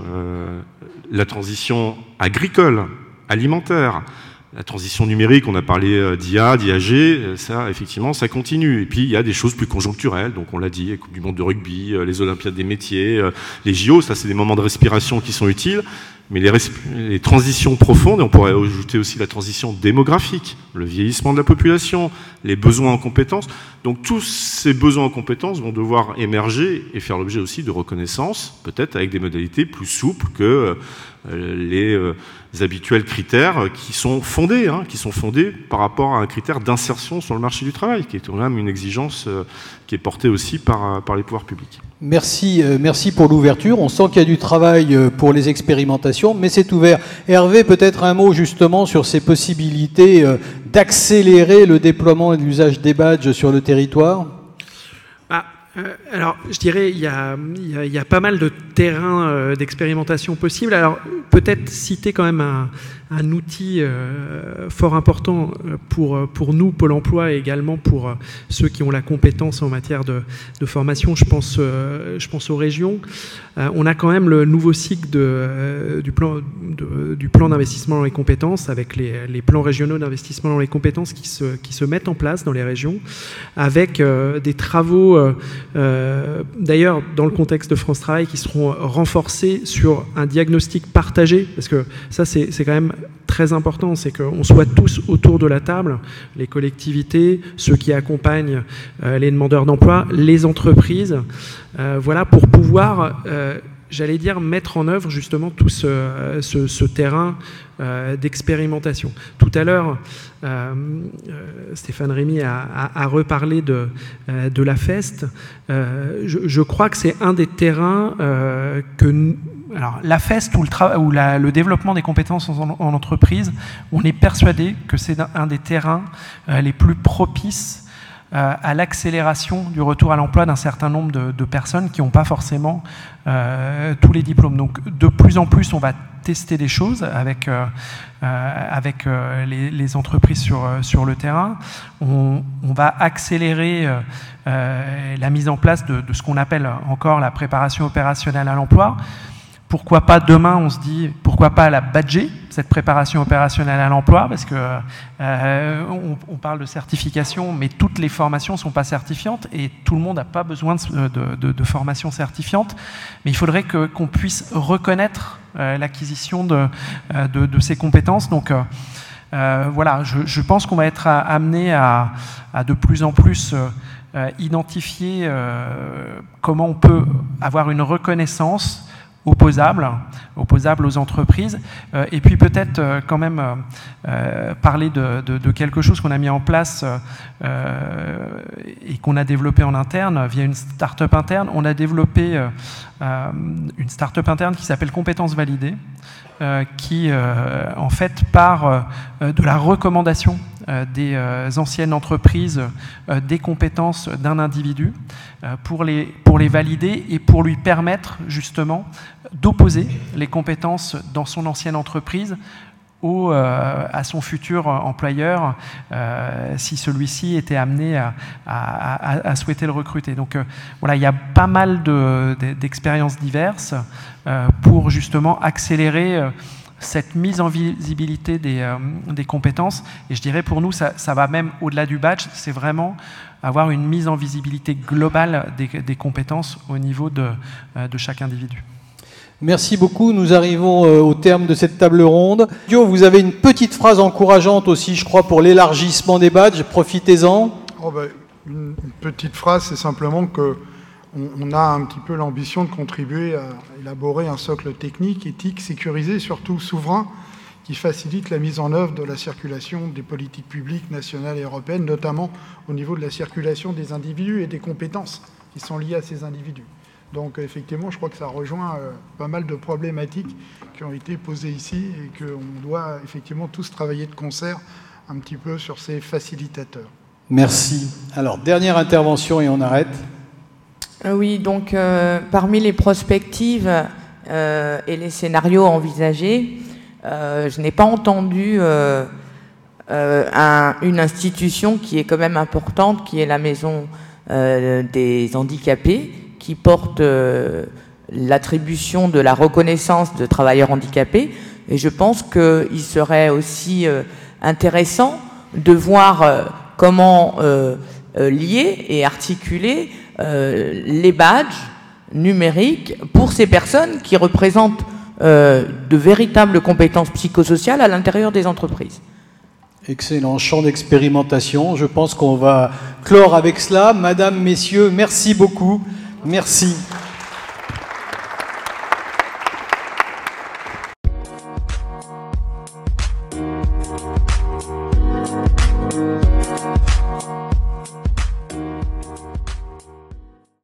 La transition agricole, alimentaire, la transition numérique, on a parlé d'IA, d'IAG, ça effectivement ça continue. Et puis il y a des choses plus conjoncturelles, donc on l'a dit, la Coupe du Monde de rugby, les Olympiades des métiers, les JO, ça c'est des moments de respiration qui sont utiles. Mais les transitions profondes, et on pourrait ajouter aussi la transition démographique, le vieillissement de la population, les besoins en compétences. Donc tous ces besoins en compétences vont devoir émerger et faire l'objet aussi de reconnaissance, peut-être avec des modalités plus souples que les habituels critères qui sont fondés par rapport à un critère d'insertion sur le marché du travail, qui est quand même une exigence qui est portée aussi par les pouvoirs publics. Merci pour l'ouverture. On sent qu'il y a du travail pour les expérimentations, mais c'est ouvert. Hervé, peut-être un mot justement sur ces possibilités d'accélérer le déploiement et l'usage des badges sur le territoire. Alors, je dirais, il y a pas mal de terrains d'expérimentation possibles. Alors, peut-être citer quand même un outil fort important pour nous, Pôle emploi, et également pour ceux qui ont la compétence en matière de formation. Je pense aux régions. On a quand même le nouveau cycle du plan d'investissement dans les compétences, avec les plans régionaux d'investissement dans les compétences qui se mettent en place dans les régions, avec des travaux, d'ailleurs dans le contexte de France Travail, qui seront renforcés sur un diagnostic partagé, parce que ça c'est quand même très important, c'est qu'on soit tous autour de la table, les collectivités, ceux qui accompagnent les demandeurs d'emploi, les entreprises, voilà, pour pouvoir, j'allais dire, mettre en œuvre justement tout ce terrain d'expérimentation. Tout à l'heure, Stéphane Rémy a reparlé de la FEST. Je crois que c'est un des terrains alors, la FEST ou le développement des compétences en entreprise, on est persuadé que c'est un des terrains les plus propices à l'accélération du retour à l'emploi d'un certain nombre de personnes qui n'ont pas forcément tous les diplômes. Donc de plus en plus, on va tester des choses avec les entreprises sur le terrain. On va accélérer la mise en place de ce qu'on appelle encore la préparation opérationnelle à l'emploi. Pourquoi pas demain, on se dit, pourquoi pas la badger, cette préparation opérationnelle à l'emploi, parce que on parle de certification, mais toutes les formations ne sont pas certifiantes et tout le monde n'a pas besoin de formation certifiante. Mais il faudrait qu'on puisse reconnaître l'acquisition de ces compétences. Donc voilà, je pense qu'on va être amené à de plus en plus identifier comment on peut avoir une reconnaissance opposable aux entreprises, et puis peut-être quand même parler de quelque chose qu'on a mis en place et qu'on a développé en interne via une start-up interne. On a développé une start-up interne qui s'appelle Compétences Validées, qui en fait part de la recommandation des anciennes entreprises des compétences d'un individu pour les valider et pour lui permettre justement d'opposer les compétences dans son ancienne entreprise à son futur employeur si celui-ci était amené à souhaiter le recruter. Donc voilà, il y a pas mal d'expériences diverses pour justement accélérer cette mise en visibilité des compétences. Et je dirais pour nous, ça va même au-delà du badge, c'est vraiment avoir une mise en visibilité globale des compétences au niveau de chaque individu. Merci beaucoup. Nous arrivons au terme de cette table ronde. Vous avez une petite phrase encourageante aussi, je crois, pour l'élargissement des badges. Profitez-en. Une petite phrase, c'est simplement que on a un petit peu l'ambition de contribuer à élaborer un socle technique, éthique, sécurisé, surtout souverain, qui facilite la mise en œuvre de la circulation des politiques publiques nationales et européennes, notamment au niveau de la circulation des individus et des compétences qui sont liées à ces individus. Donc effectivement, je crois que ça rejoint pas mal de problématiques qui ont été posées ici et qu'on doit effectivement tous travailler de concert un petit peu sur ces facilitateurs. Merci. Alors, dernière intervention et on arrête. Oui, donc parmi les prospectives et les scénarios envisagés, je n'ai pas entendu une institution qui est quand même importante, qui est la Maison des handicapés, qui porte l'attribution de la reconnaissance de travailleurs handicapés. Et je pense qu'il serait aussi intéressant de voir comment lier et articuler les badges numériques pour ces personnes qui représentent de véritables compétences psychosociales à l'intérieur des entreprises. Excellent champ d'expérimentation. Je pense qu'on va clore avec cela. Madame, messieurs, merci beaucoup. Merci.